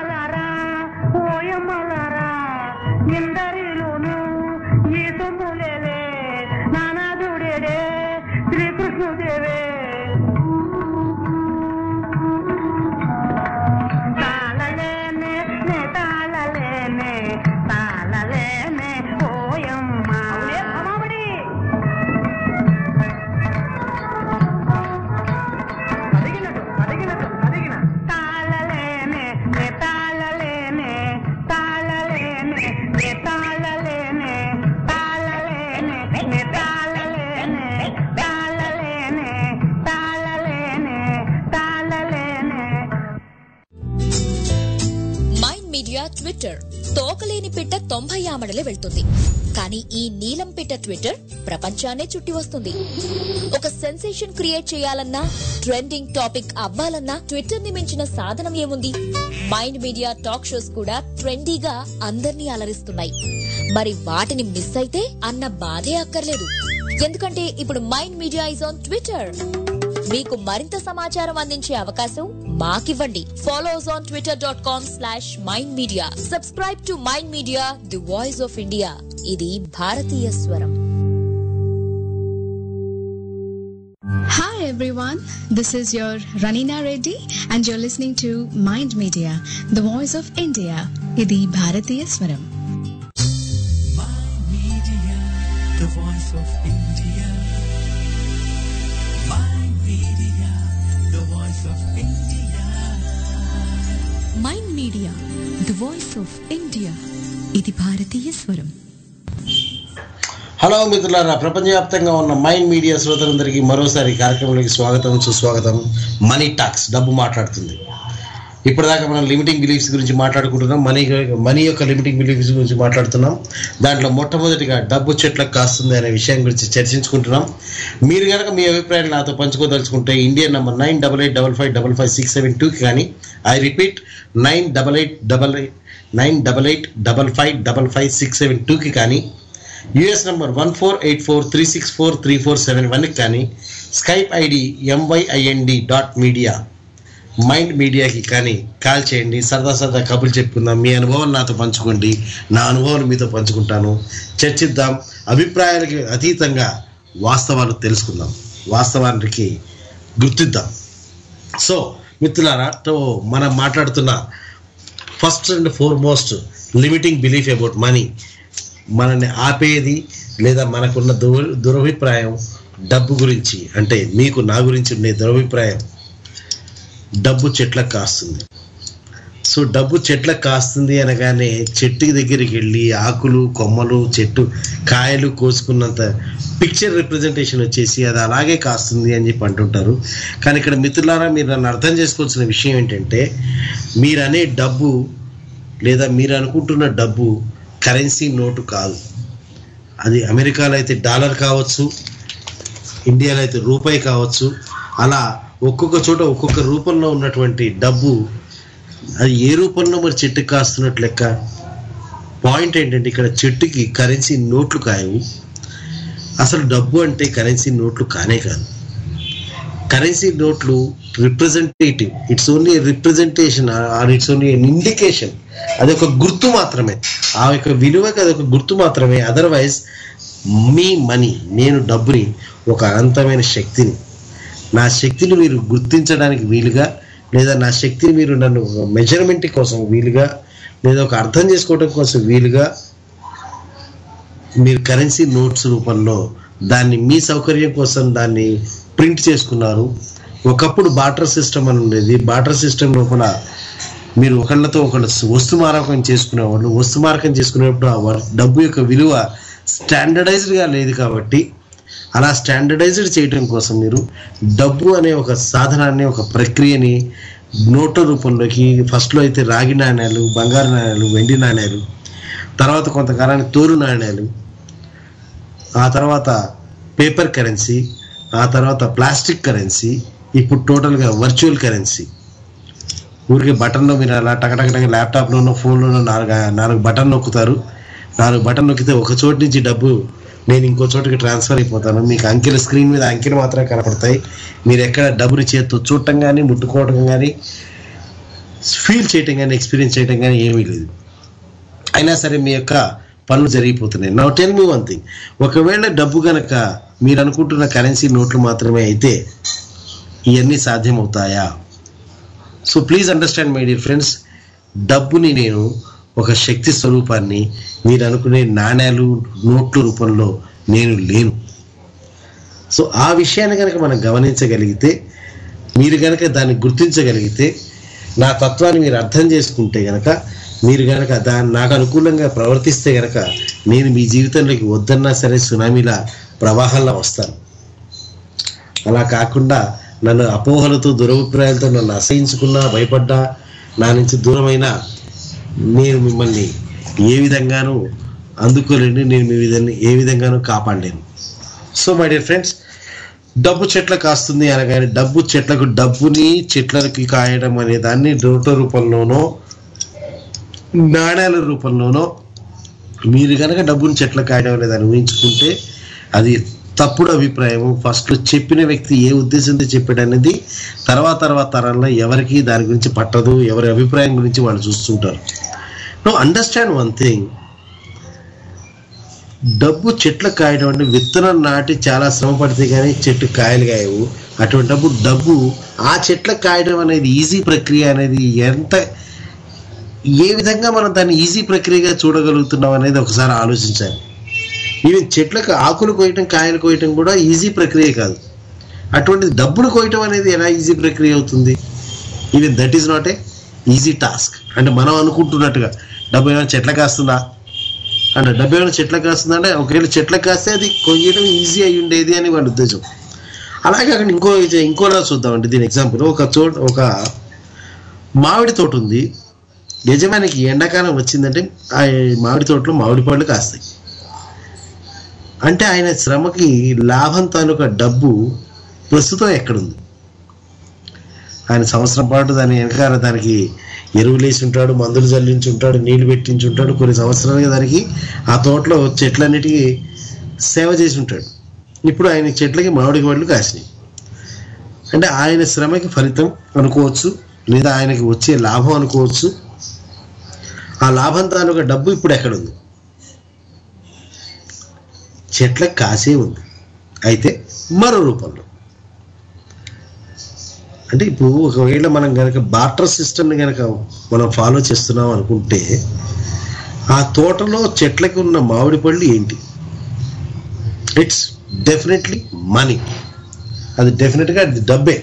ఎందరిలోనూ ఈ సొమ్ములే ట్విట్టర్. తోకలేని పిట్ట తొంభై ఆమడలే వెళ్తుంది, కానీ ఈ నీలం పిట్ట ట్విట్టర్ ప్రపంచాన్నే చుట్టి వస్తుంది. ఒక సెన్సేషన్ క్రియేట్ చేయాలన్నా, ట్రెండింగ్ టాపిక్ అవ్వాలన్నా ట్విట్టర్ ని మించిన సాధనం ఏముంది? మైండ్ మీడియా టాక్ షోస్ కూడా ట్రెండీగా అందర్నీ అలరిస్తున్నాయి. మరి వాటిని మిస్ అయితే అన్న బాధే అక్కర్లేదు, ఎందుకంటే ఇప్పుడు mind media is on Twitter. మీకు మరింత సమాచారం అందించే అవకాశం మాకివ్వండి. Follows on Twitter dot com slash mind media. Subscribe to mind media, the voice of India. ఇది భారతీయ స్వరం. Hi everyone, this is your Ranina Reddy and you're listening to Mind Media, the voice of India. Idi Bharatiya Swaram. Mind Media, the voice of India. Mind Media, the voice of India. Mind Media, the voice of India. Idi Bharatiya Swaram. Hello మిత్రులారా, ప్రపంచవ్యాప్తంగా ఉన్న mind media శ్రోతలందరికీ మరోసారి కార్యక్రమంలోకి స్వాగతం, సుస్వాగతం. Money Talks, డబ్బు మాట్లాడుతుంది. ఇప్పటిదాకా మనం లిమిటింగ్ బిలీఫ్స్ గురించి మాట్లాడుకుంటున్నాం, మనీ మనీ యొక్క లిమిటింగ్ బిలీఫ్స్ గురించి మాట్లాడుతున్నాం. దాంట్లో మొట్టమొదటిగా డబ్బు చెట్లకు కాస్తుంది అనే విషయం గురించి చర్చించుకుంటున్నాం. మీరు కనుక మీ అభిప్రాయాలు నాతో పంచుకోదలుచుకుంటే Indian number nine double eight double five double five six seven టూకి కానీ, I repeat nine double eight double eight nine double eight double five double five six seven టూకి కానీ, US number one four eight four three six four three four seven వన్కి కానీ, Skype ID M Y I N D dot media mind మీడియాకి కానీ call చేయండి. సరదా సరదా కబుర్లు చెప్పుకుందాం, మీ అనుభవాలు నాతో పంచుకోండి, నా అనుభవాలు మీతో పంచుకుంటాను, చర్చిద్దాం, అభిప్రాయాలకి అతీతంగా వాస్తవాలు తెలుసుకుందాం, వాస్తవానికి గుర్తిద్దాం. సో మిత్రులారా, మనం మాట్లాడుతున్న first and foremost limiting belief about money, మనల్ని ఆపేది లేదా మనకున్న దుర దురభిప్రాయం డబ్బు గురించి, అంటే మీకు నా గురించి ఉండే దురభిప్రాయం డబ్బు చెట్లకు కాస్తుంది. సో డబ్బు చెట్లకు కాస్తుంది అనగానే చెట్టు దగ్గరికి వెళ్ళి ఆకులు, కొమ్మలు, చెట్టు కాయలు కోసుకున్నంత పిక్చర్ రిప్రజెంటేషన్ వచ్చేసి అది అలాగే కాస్తుంది అని చెప్పి అంటుంటారు. కానీ ఇక్కడ మిత్రులారా, మీరు నన్ను అర్థం చేసుకోవాల్సిన విషయం ఏంటంటే, మీరు అనే డబ్బు లేదా మీరు అనుకుంటున్న డబ్బు కరెన్సీ నోటు కాదు. అది అమెరికాలో అయితే డాలర్ కావచ్చు, ఇండియాలో అయితే రూపాయి కావచ్చు. అలా ఒక్కొక్క చోట ఒక్కొక్క రూపంలో ఉన్నటువంటి డబ్బు అది ఏ రూపంలో మరి చెట్టుకు కాస్తున్నట్టు లెక్క. పాయింట్ ఏంటంటే, ఇక్కడ చెట్టుకి కరెన్సీ నోట్లు కాయవు. అసలు డబ్బు అంటే కరెన్సీ నోట్లు కానే కాదు. కరెన్సీ నోట్లు representative, it's only representation or it's only an indication. అది ఒక గుర్తు మాత్రమే, ఆ యొక్క విలువకి అది ఒక గుర్తు మాత్రమే. అదర్వైజ్ మీ మనీ, నేను డబ్బుని ఒక అనంతమైన శక్తిని, నా శక్తిని మీరు గుర్తించడానికి వీలుగా, లేదా నా శక్తిని మీరు నన్ను మెజర్మెంట్ కోసం వీలుగా, లేదా ఒక అర్థం చేసుకోవడం కోసం వీలుగా మీరు కరెన్సీ నోట్స్ రూపంలో దాన్ని మీ సౌకర్యం కోసం దాన్ని ప్రింట్ చేసుకున్నారు. ఒకప్పుడు బార్టర్ సిస్టమ్ అని ఉండేది. బార్టర్ సిస్టమ్ లోపల మీరు ఒకళ్ళతో ఒకళ్ళు వస్తు మారకం చేసుకునేవాళ్ళు. వస్తు మారకం చేసుకునేటప్పుడు ఆ డబ్బు యొక్క విలువ స్టాండర్డైజ్డ్గా లేదు కాబట్టి, అలా స్టాండర్డైజ్డ్ చేయడం కోసం మీరు డబ్బు అనే ఒక సాధనాన్ని, ఒక ప్రక్రియని నోట్ల రూపంలోకి, ఫస్ట్లో అయితే రాగి నాణ్యాలు, బంగారు నాణ్యాలు, వెండి నాణ్యాలు, తర్వాత కొంతకాలానికి తోలు నాణ్యాలు, ఆ తర్వాత పేపర్ కరెన్సీ, ఆ తర్వాత ప్లాస్టిక్ కరెన్సీ, ఇప్పుడు టోటల్గా వర్చువల్ కరెన్సీ. ఊరికి బటన్లో మీరు అలా టకటకటక ల్యాప్టాప్లోనో ఫోన్లోనో నాలుగు నాలుగు బటన్ నొక్కుతారు. నాలుగు బటన్ నొక్కితే ఒక చోటు నుంచి డబ్బు నేను ఇంకో చోటుకి ట్రాన్స్ఫర్ అయిపోతాను. మీకు అంకెలు స్క్రీన్ మీద అంకెలు మాత్రమే కనపడతాయి. మీరు ఎక్కడ డబ్బుని చేతితో చూడటం కానీ, ముట్టుకోవటం కానీ, ఫీల్ చేయటం కానీ, ఎక్స్పీరియన్స్ చేయటం కానీ ఏమీ లేదు. అయినా సరే మీ యొక్క పనులు జరిగిపోతున్నాయి. Now tell me one thing, ఒకవేళ డబ్బు కనుక మీరు అనుకుంటున్న కరెన్సీ నోట్లు మాత్రమే అయితే ఇవన్నీ సాధ్యమవుతాయా? So please understand my dear friends, డబ్బుని నేను ఒక శక్తి స్వరూపాన్ని, మీరు అనుకునే నాణ్యాలు, నోట్ల రూపంలో నేను లేను. సో ఆ విషయాన్ని కనుక మనం గమనించగలిగితే, మీరు కనుక దాన్ని గుర్తించగలిగితే, నా తత్వాన్ని మీరు అర్థం చేసుకుంటే కనుక, మీరు కనుక దాన్ని నాకు అనుకూలంగా ప్రవర్తిస్తే కనుక, నేను మీ జీవితంలోకి వద్దన్నా సరే సునామీలా ప్రవాహంలో వస్తాను. అలా కాకుండా నన్ను అపోహలతో, దురభిప్రాయాలతో నన్ను అసహించుకున్నా, భయపడ్డా, నా నుంచి దూరమైన నేను మిమ్మల్ని ఏ విధంగానూ అందుకోలేను, నేను మీ విధాన్ని ఏ విధంగానూ కాపాడలేను. సో మై డియర్ ఫ్రెండ్స్, డబ్బు చెట్ల కాస్తుంది అనగానే డబ్బు చెట్లకు డబ్బుని చెట్లకి కాయడం అనే దాన్ని నోట్ల రూపంలోనో నాణ్యాల రూపంలోనో మీరు కనుక డబ్బుని చెట్లకు కాయడం అనే దాన్ని ఊహించుకుంటే అది తప్పుడు అభిప్రాయం. ఫస్ట్లో చెప్పిన వ్యక్తి ఏ ఉద్దేశంతో చెప్పాడు అనేది తర్వాత తర్వాత తరంలో ఎవరికి దాని గురించి పట్టదు, ఎవరి అభిప్రాయం గురించి వాళ్ళు చూస్తుంటారు. నో అండర్స్టాండ్ వన్ థింగ్, డబ్బు చెట్లు కాయడం అంటే విత్తనం నాటి చాలా శ్రమ పడితే కానీ చెట్టు కాయలు కాయవు. అటువంటిప్పుడు డబ్బు ఆ చెట్లకు కాయడం అనేది ఈజీ ప్రక్రియ అనేది ఎంత ఏ విధంగా మనం దాన్ని ఈజీ ప్రక్రియగా చూడగలుగుతున్నాం అనేది ఒకసారి ఆలోచించాలి. ఈవెన్ చెట్లకు ఆకులు కోయటం కాయలు కోయటం కూడా ఈజీ ప్రక్రియ కాదు. అటువంటిది డబ్బులు కోయటం అనేది ఎలా ఈజీ ప్రక్రియ అవుతుంది? Even that is not a easy task. అంటే మనం అనుకుంటున్నట్టుగా డబ్బు ఏమైనా చెట్లకు కాస్తుందా అంటే డబ్బు ఏమైనా చెట్లకు కాస్తుందా అంటే ఒకవేళ చెట్లకు కాస్తే అది కొయ్యడం ఈజీ అయి ఉండేది అని వాళ్ళ ఉద్దేశం. అలాగే అక్కడ ఇంకో ఇంకోలా చూద్దామండి. దీని ఎగ్జాంపుల్, ఒక చోట ఒక మామిడి తోట ఉంది. యజమానికి ఎండాకాలం వచ్చిందంటే ఆ మామిడి తోటలో మామిడి పళ్ళు కాస్తాయి. అంటే ఆయన శ్రమకి లాభం తాలూకా డబ్బు ప్రస్తుతం ఎక్కడుంది? ఆయన సంవత్సరం పాటు దాని వెనకాల దానికి ఎరువులు వేసి ఉంటాడు, మందులు చల్లించి ఉంటాడు, నీళ్లు పెట్టించి ఉంటాడు, కొన్ని సంవత్సరాలుగా దానికి ఆ తోటలో చెట్లన్నిటికీ సేవ చేసి ఉంటాడు. ఇప్పుడు ఆయన చెట్లకి మామిడి పళ్ళు కాసినాయి. అంటే ఆయన శ్రమకి ఫలితం అనుకోవచ్చు, లేదా ఆయనకి వచ్చే లాభం అనుకోవచ్చు. ఆ లాభం తాలూకా డబ్బు ఇప్పుడు ఎక్కడుంది? చెట్లకు కాసే ఉంది, అయితే మరో రూపంలో. అంటే ఇప్పుడు ఒకవేళ మనం కనుక బార్టర్ సిస్టమ్ని కనుక మనం ఫాలో చేస్తున్నాం అనుకుంటే ఆ తోటలో చెట్లకి ఉన్న మామిడి పళ్ళు ఏంటి? It's definitely money. అది డెఫినెట్గా అది డబ్బే.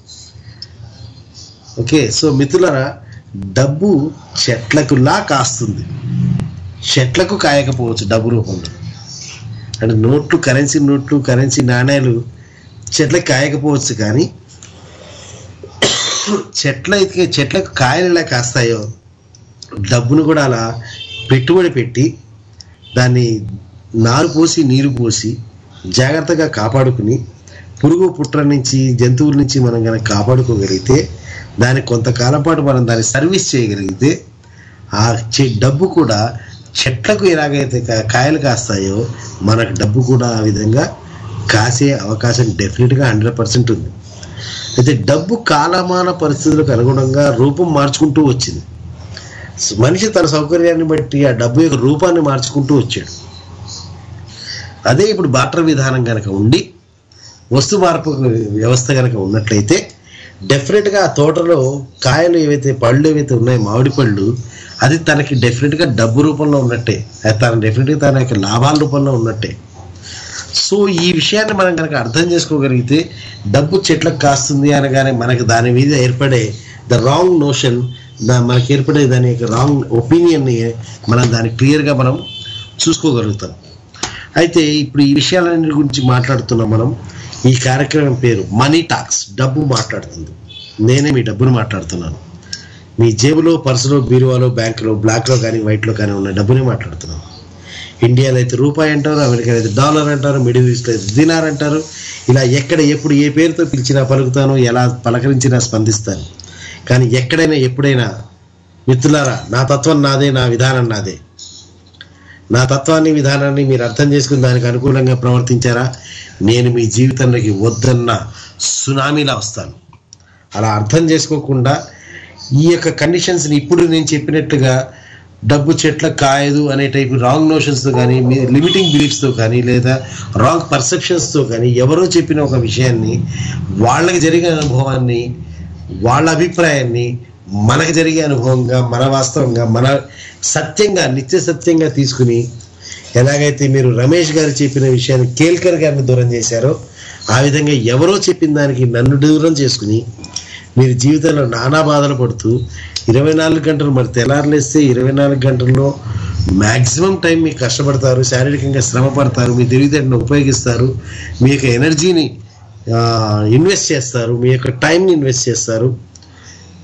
ఓకే, సో మిత్రులారా, డబ్బు చెట్లకులా కాస్తుంది, చెట్లకు కాయకపోవచ్చు డబ్బు రూపంలో. అంటే నోట్లు, కరెన్సీ నోట్లు, కరెన్సీ నాణ్యాలు చెట్లకు కాయకపోవచ్చు, కానీ చెట్లకి చెట్లకు కాయలు ఎలా కాస్తాయో డబ్బును కూడా అలా పెట్టుబడి పెట్టి దాన్ని నారు పోసి నీరు పోసి జాగ్రత్తగా కాపాడుకుని పురుగు పుట్ర నుంచి జంతువుల నుంచి మనం కనుక కాపాడుకోగలిగితే, దానికి కొంతకాలం పాటు మనం దాన్ని సర్వీస్ చేయగలిగితే ఆ చె డబ్బు కూడా చెట్లకు ఎలాగైతే కాయలు కాస్తాయో మనకు డబ్బు కూడా ఆ విధంగా కాసే అవకాశం డెఫినెట్గా హండ్రెడ్ పర్సెంట్ ఉంది. అయితే డబ్బు కాలమాన పరిస్థితులకు అనుగుణంగా రూపం మార్చుకుంటూ వచ్చింది. మనిషి తన సౌకర్యాన్ని బట్టి ఆ డబ్బు యొక్క రూపాన్ని మార్చుకుంటూ వచ్చాడు. అదే ఇప్పుడు బార్టర్ విధానం కనుక ఉండి వస్తు మార్పు వ్యవస్థ కనుక ఉన్నట్లయితే డెఫినెట్గా ఆ తోటలో కాయలు ఏవైతే పళ్ళు ఏవైతే ఉన్నాయో మామిడి పళ్ళు, అది తనకి డెఫినెట్గా డబ్బు రూపంలో ఉన్నట్టే, అది తన డెఫినెట్గా తన యొక్క లాభాల రూపంలో ఉన్నట్టే. సో ఈ విషయాన్ని మనం కనుక అర్థం చేసుకోగలిగితే డబ్బు చెట్లకు కాస్తుంది అనగానే మనకు దాని మీద ఏర్పడే ద రాంగ్ నోషన్, దా మనకి ఏర్పడే దాని యొక్క రాంగ్ ఒపీనియన్ని మనం దాన్ని క్లియర్గా మనం చూసుకోగలుగుతాం. అయితే ఇప్పుడు ఈ విషయాలన్నిటి గురించి మాట్లాడుతున్నాం మనం. ఈ కార్యక్రమం పేరు మనీ టాక్స్, డబ్బు మాట్లాడుతుంది. నేనే మీ డబ్బును మాట్లాడుతున్నాను. మీ జేబులో, పర్సులో, బీరువాలో, బ్యాంకులో, బ్లాక్లో కానీ వైట్లో కానీ ఉన్న డబ్బునే మాట్లాడుతున్నాను. ఇండియాలో అయితే రూపాయి అంటారు, అమెరికాలో అయితే డాలర్ అంటారు, మిడిల్ ఈస్ట్లో అయితే దినార్ అంటారు. ఇలా ఎక్కడ ఎప్పుడు ఏ పేరుతో పిలిచినా పలుకుతాను, ఎలా పలకరించినా స్పందిస్తాను. కానీ ఎక్కడైనా ఎప్పుడైనా మిత్రులారా, నా తత్వం నాదే, నా విధానం నాదే. నా తత్వాన్ని విధానాన్ని మీరు అర్థం చేసుకుని దానికి అనుకూలంగా ప్రవర్తించారా, నేను మీ జీవితంలోకి వద్దన్న సునామీలా వస్తాను. అలా అర్థం చేసుకోకుండా ఈ యొక్క కండిషన్స్ని ఇప్పుడు నేను చెప్పినట్టుగా డబ్బు చెట్ల కాయదు అనే టైపు రాంగ్ నోషన్స్తో కానీ, లిమిటింగ్ బిలీఫ్స్తో కానీ, లేదా రాంగ్ పర్సెప్షన్స్తో కానీ ఎవరో చెప్పిన ఒక విషయాన్ని, వాళ్ళకి జరిగిన అనుభవాన్ని, వాళ్ళ అభిప్రాయాన్ని మనకు జరిగే అనుభవంగా, మన వాస్తవంగా, మన సత్యంగా, నిత్య సత్యంగా తీసుకుని, ఎలాగైతే మీరు రమేష్ గారు చెప్పిన విషయాన్ని కేల్కర్ గారిని దూరం చేశారో ఆ విధంగా ఎవరో చెప్పిన దానికి నన్ను దూరం చేసుకుని మీరు జీవితంలో నానా బాధలు పడుతూ ఇరవై నాలుగు గంటలు మరి తెల్లారులేస్తే ఇరవై నాలుగు గంటల్లో మ్యాక్సిమం టైం మీకు కష్టపడతారు, శారీరకంగా శ్రమ పడతారు, మీ తెలివితేటను ఉపయోగిస్తారు, మీ యొక్క ఎనర్జీని ఇన్వెస్ట్ చేస్తారు, మీ యొక్క టైంని ఇన్వెస్ట్ చేస్తారు.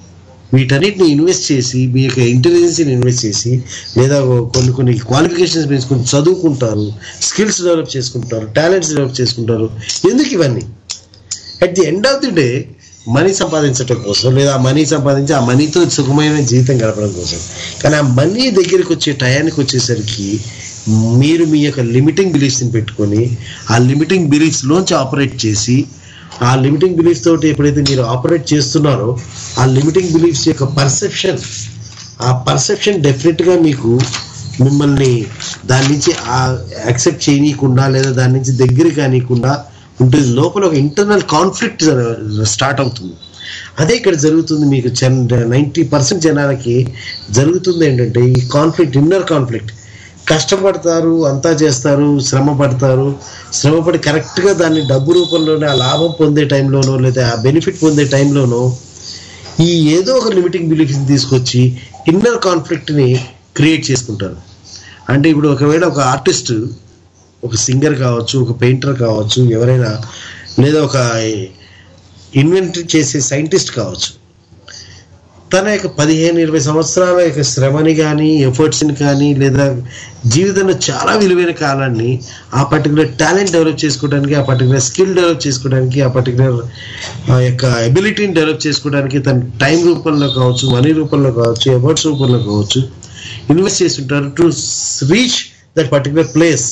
వీటన్నిటిని ఇన్వెస్ట్ చేసి మీ యొక్క ఇంటెలిజెన్స్ని ఇన్వెస్ట్ చేసి లేదా కొన్ని కొన్ని క్వాలిఫికేషన్స్ పెంచుకుని చదువుకుంటారు, స్కిల్స్ డెవలప్ చేసుకుంటారు, టాలెంట్స్ డెవలప్ చేసుకుంటారు. ఎందుకు ఇవన్నీ? At the end of the day money సంపాదించడం కోసం లేదా ఆ మనీ సంపాదించి ఆ మనీతో సుఖమైన జీవితం గడపడం కోసం. కానీ ఆ మనీ దగ్గరికి వచ్చే టయానికి వచ్చేసరికి మీరు మీ యొక్క లిమిటింగ్ బిలీఫ్స్ని పెట్టుకొని ఆ లిమిటింగ్ బిలీఫ్స్లోంచి ఆపరేట్ చేసి ఆ లిమిటింగ్ బిలీఫ్స్ తోటి ఎప్పుడైతే మీరు ఆపరేట్ చేస్తున్నారో ఆ లిమిటింగ్ బిలీఫ్స్ యొక్క పర్సెప్షన్ ఆ పర్సెప్షన్ డెఫినెట్గా మీకు మిమ్మల్ని దాని నుంచి యాక్సెప్ట్ చేయనీయకుండా లేదా దాని నుంచి దగ్గర కానీయకుండా ఉంటుంది. లోపల ఒక ఇంటర్నల్ కాన్ఫ్లిక్ట్ స్టార్ట్ అవుతుంది. అదే ఇక్కడ జరుగుతుంది. మీకు నైంటీ పర్సెంట్ జనాలకి జరుగుతుంది ఏంటంటే ఈ కాన్ఫ్లిక్ట్, ఇన్నర్ కాన్ఫ్లిక్ట్. కష్టపడతారు, అంతా చేస్తారు, శ్రమ పడతారు, శ్రమపడి కరెక్ట్గా దాన్ని డబ్బు రూపంలోనే ఆ లాభం పొందే టైంలోనో లేదా ఆ బెనిఫిట్ పొందే టైంలోనో ఈ ఏదో ఒక లిమిటింగ్ బిలీఫ్ని తీసుకొచ్చి ఇన్నర్ కాన్ఫ్లిక్ట్ని క్రియేట్ చేసుకుంటారు. అంటే ఇప్పుడు ఒకవేళ ఒక ఆర్టిస్ట్, ఒక సింగర్ కావచ్చు, ఒక పెయింటర్ కావచ్చు, ఎవరైనా లేదా ఒక ఇన్వెంట్ చేసే సైంటిస్ట్ కావచ్చు, తన యొక్క పదిహేను ఇరవై సంవత్సరాల యొక్క శ్రమని కానీ ఎఫర్ట్స్ని కానీ లేదా జీవితంలో చాలా విలువైన కాలాన్ని ఆ పర్టికులర్ టాలెంట్ డెవలప్ చేసుకోవడానికి, ఆ పర్టికులర్ స్కిల్ డెవలప్ చేసుకోవడానికి, ఆ పర్టికులర్ యొక్క ఎబిలిటీని డెవలప్ చేసుకోవడానికి తన టైం రూపంలో కావచ్చు, మనీ రూపంలో కావచ్చు, ఎఫర్ట్స్ రూపంలో కావచ్చు ఇన్వెస్ట్ చేస్తుంటారు to reach that particular place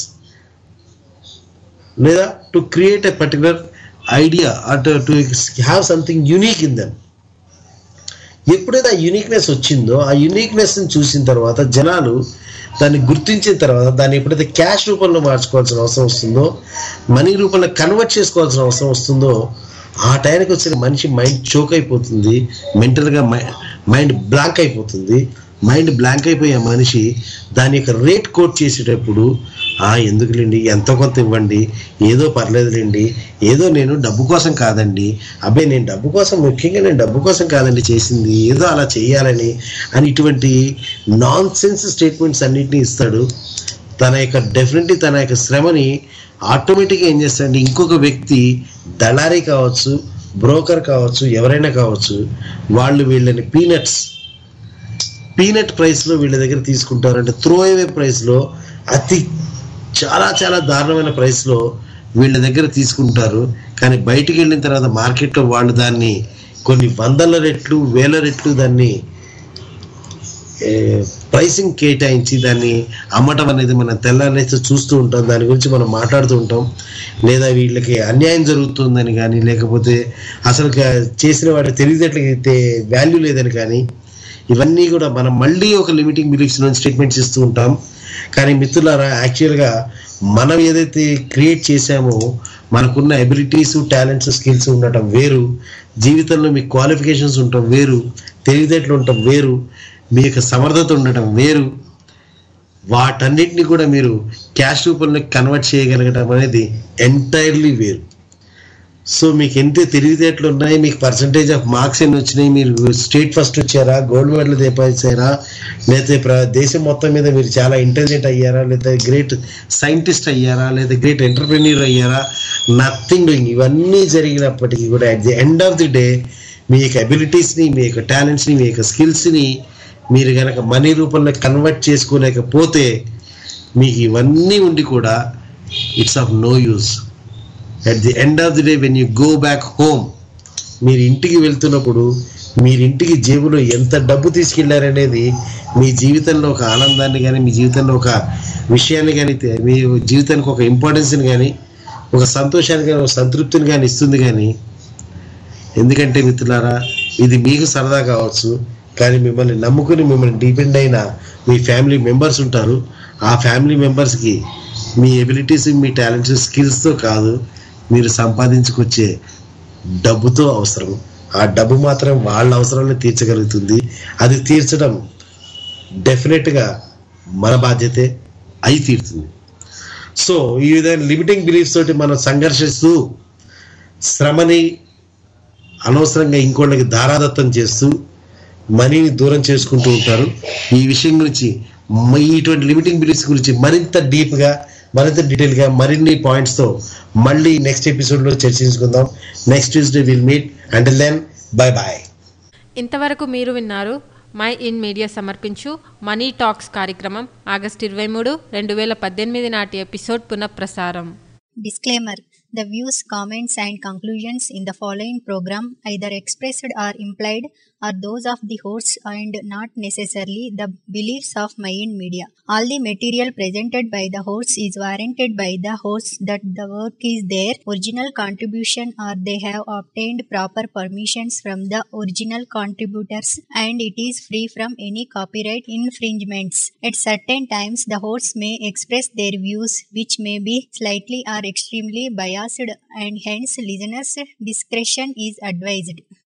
లేదా to create a particular idea or to have something unique in them. ఎప్పుడైతే ఆ యూనిక్నెస్ వచ్చిందో ఆ యూనిక్నెస్ని చూసిన తర్వాత జనాలు దాన్ని గుర్తించిన తర్వాత దాన్ని ఎప్పుడైతే క్యాష్ రూపంలో మార్చుకోవాల్సిన అవసరం వస్తుందో, మనీ రూపంలో కన్వర్ట్ చేసుకోవాల్సిన అవసరం వస్తుందో ఆ టైంకి వచ్చిన మనిషి మైండ్ చోక్ అయిపోతుంది, మెంటల్గా మైండ్ బ్లాంక్ అయిపోతుంది. మైండ్ బ్లాంక్ అయిపోయే మనిషి దాని యొక్క రేట్ కోట్ చేసేటప్పుడు ఎందుకులేండి, ఎంతో కొంత ఇవ్వండి, ఏదో పర్లేదులేండి, ఏదో నేను డబ్బు కోసం కాదండి, అబ్బాయి నేను డబ్బు కోసం ముఖ్యంగా నేను డబ్బు కోసం కాదండి చేసింది, ఏదో అలా చేయాలని అని ఇటువంటి నాన్ సెన్స్ స్టేట్మెంట్స్ అన్నింటినీ ఇస్తాడు. తన యొక్క డెఫినెట్లీ తన యొక్క శ్రమని ఆటోమేటిక్గా ఏం చేస్తాడంటే ఇంకొక వ్యక్తి, దళారీ కావచ్చు, బ్రోకర్ కావచ్చు, ఎవరైనా కావచ్చు, వాళ్ళు వీళ్ళని పీనట్స్ పీనట్ ప్రైస్లో వీళ్ళ దగ్గర తీసుకుంటారు. అంటే త్రో అవే ప్రైస్లో, అతి చాలా చాలా దారుణమైన ప్రైస్లో వీళ్ళ దగ్గర తీసుకుంటారు. కానీ బయటికి వెళ్ళిన తర్వాత మార్కెట్లో వాళ్ళు దాన్ని కొన్ని వందల రెట్లు వేల రెట్లు దాన్ని ప్రైసింగ్ కేటాయించి దాన్ని అమ్మటం అనేది మనం తెల్లారైతే చూస్తూ ఉంటాం. దాని గురించి మనం మాట్లాడుతూ ఉంటాం. లేదా వీళ్ళకి అన్యాయం జరుగుతుందని కానీ, లేకపోతే అసలు చేసిన వాడి తెలివితేటలకైతే వాల్యూ లేదని కానీ, ఇవన్నీ కూడా మనం మళ్ళీ ఒక లిమిటింగ్ బిలీఫ్స్ నుంచి స్టేట్మెంట్స్ ఇస్తూ ఉంటాం. కానీ మిత్రులారా, యాక్చువల్గా మనం ఏదైతే క్రియేట్ చేసామో మనకున్న ఎబిలిటీస్, టాలెంట్స్, స్కిల్స్ ఉండటం వేరు, జీవితంలో మీ క్వాలిఫికేషన్స్ ఉండటం వేరు, తెలివితేటలు ఉండటం వేరు, మీ యొక్క సమర్థత ఉండటం వేరు. వాటన్నిటిని కూడా మీరు క్యాష్ రూపంలో కన్వర్ట్ చేయగలగడం అనేది ఎంటైర్లీ వేరు. సో మీకు ఎంత తెలివితేటలు ఉన్నాయి, మీకు పర్సంటేజ్ ఆఫ్ మార్క్స్ ఎన్ని వచ్చినాయి, మీరు స్టేట్ ఫస్ట్ వచ్చారా, గోల్డ్ మెడల్ తెప్పించారా, లేకపోతే దేశం మొత్తం మీద మీరు చాలా ఇంటెలిజెంట్ అయ్యారా, లేదా గ్రేట్ సైంటిస్ట్ అయ్యారా, లేదా గ్రేట్ ఎంటర్ప్రెన్యూర్ అయ్యారా, నథింగ్ డూయింగ్. ఇవన్నీ జరిగినప్పటికీ కూడా at the end of the day మీ యొక్క అబిలిటీస్ని, మీ యొక్క టాలెంట్స్ని, మీ యొక్క స్కిల్స్ని మీరు కనుక మనీ రూపంలో కన్వర్ట్ చేసుకోలేకపోతే మీకు ఇవన్నీ ఉండి కూడా it's of no use. At the end of the day when you go back home, మీరు ఇంటికి వెళ్తున్నప్పుడు మీరు ఇంటికి జేబులో ఎంత డబ్బు తీసుకెళ్లారనేది మీ జీవితంలో ఒక ఆనందాన్ని కానీ, మీ జీవితంలో ఒక విషయాన్ని కానీ, మీ జీవితానికి ఒక ఇంపార్టెన్స్ని కానీ, ఒక సంతోషాన్ని కానీ, ఒక సంతృప్తిని కానీ ఇస్తుంది. కానీ ఎందుకంటే మిత్రులారా, ఇది మీకు సరదా కావచ్చు, కానీ మిమ్మల్ని నమ్ముకుని మిమ్మల్ని డిపెండ్ అయిన మీ ఫ్యామిలీ మెంబర్స్ ఉంటారు. ఆ ఫ్యామిలీ మెంబర్స్కి మీ ఎబిలిటీస్, మీ టాలెంట్స్, స్కిల్స్తో కాదు, మీరు సంపాదించుకొచ్చే డబ్బుతో అవసరం. ఆ డబ్బు మాత్రం వాళ్ళ అవసరాలను తీర్చగలుగుతుంది. అది తీర్చడం డెఫినెట్గా మన బాధ్యతే అయి తీరుతుంది. సో ఈ విధంగా లిమిటింగ్ బిలీఫ్స్ తోటి మనం సంఘర్షిస్తూ శ్రమని అనవసరంగా ఇంకోళ్ళకి దారాదత్తం చేస్తూ మనీని దూరం చేసుకుంటూ ఉంటారు. ఈ విషయం గురించి, ఇటువంటి లిమిటింగ్ బిలీఫ్స్ గురించి మరింత డీప్గా, మరింత డీటెయిల్గా మరిన్ని పాయింట్స్తో మళ్ళీ నెక్స్ట్ ఎపిసోడ్లో చర్చించుకుందాం. Next Tuesday will meet. Until then, bye bye. ఇంతవరకు మీరు విన్నారు మై ఇన్ మీడియా సమర్పించు మనీ టాక్స్ కార్యక్రమం ఆగస్టు ఇరవై మూడు రెండు వేల పద్దెనిమిది నాటి ఎపిసోడ్ పునఃప్రసారం. Disclaimer: the views, comments, and conclusions in the following program, either expressed or implied, are those of the hosts and not necessarily the beliefs of Mayan Media. All the material presented by the hosts is warranted by the hosts that the work is their original contribution or they have obtained proper permissions from the original contributors and it is free from any copyright infringements. At certain times, the hosts may express their views which may be slightly or extremely biased and hence listeners' discretion is advised.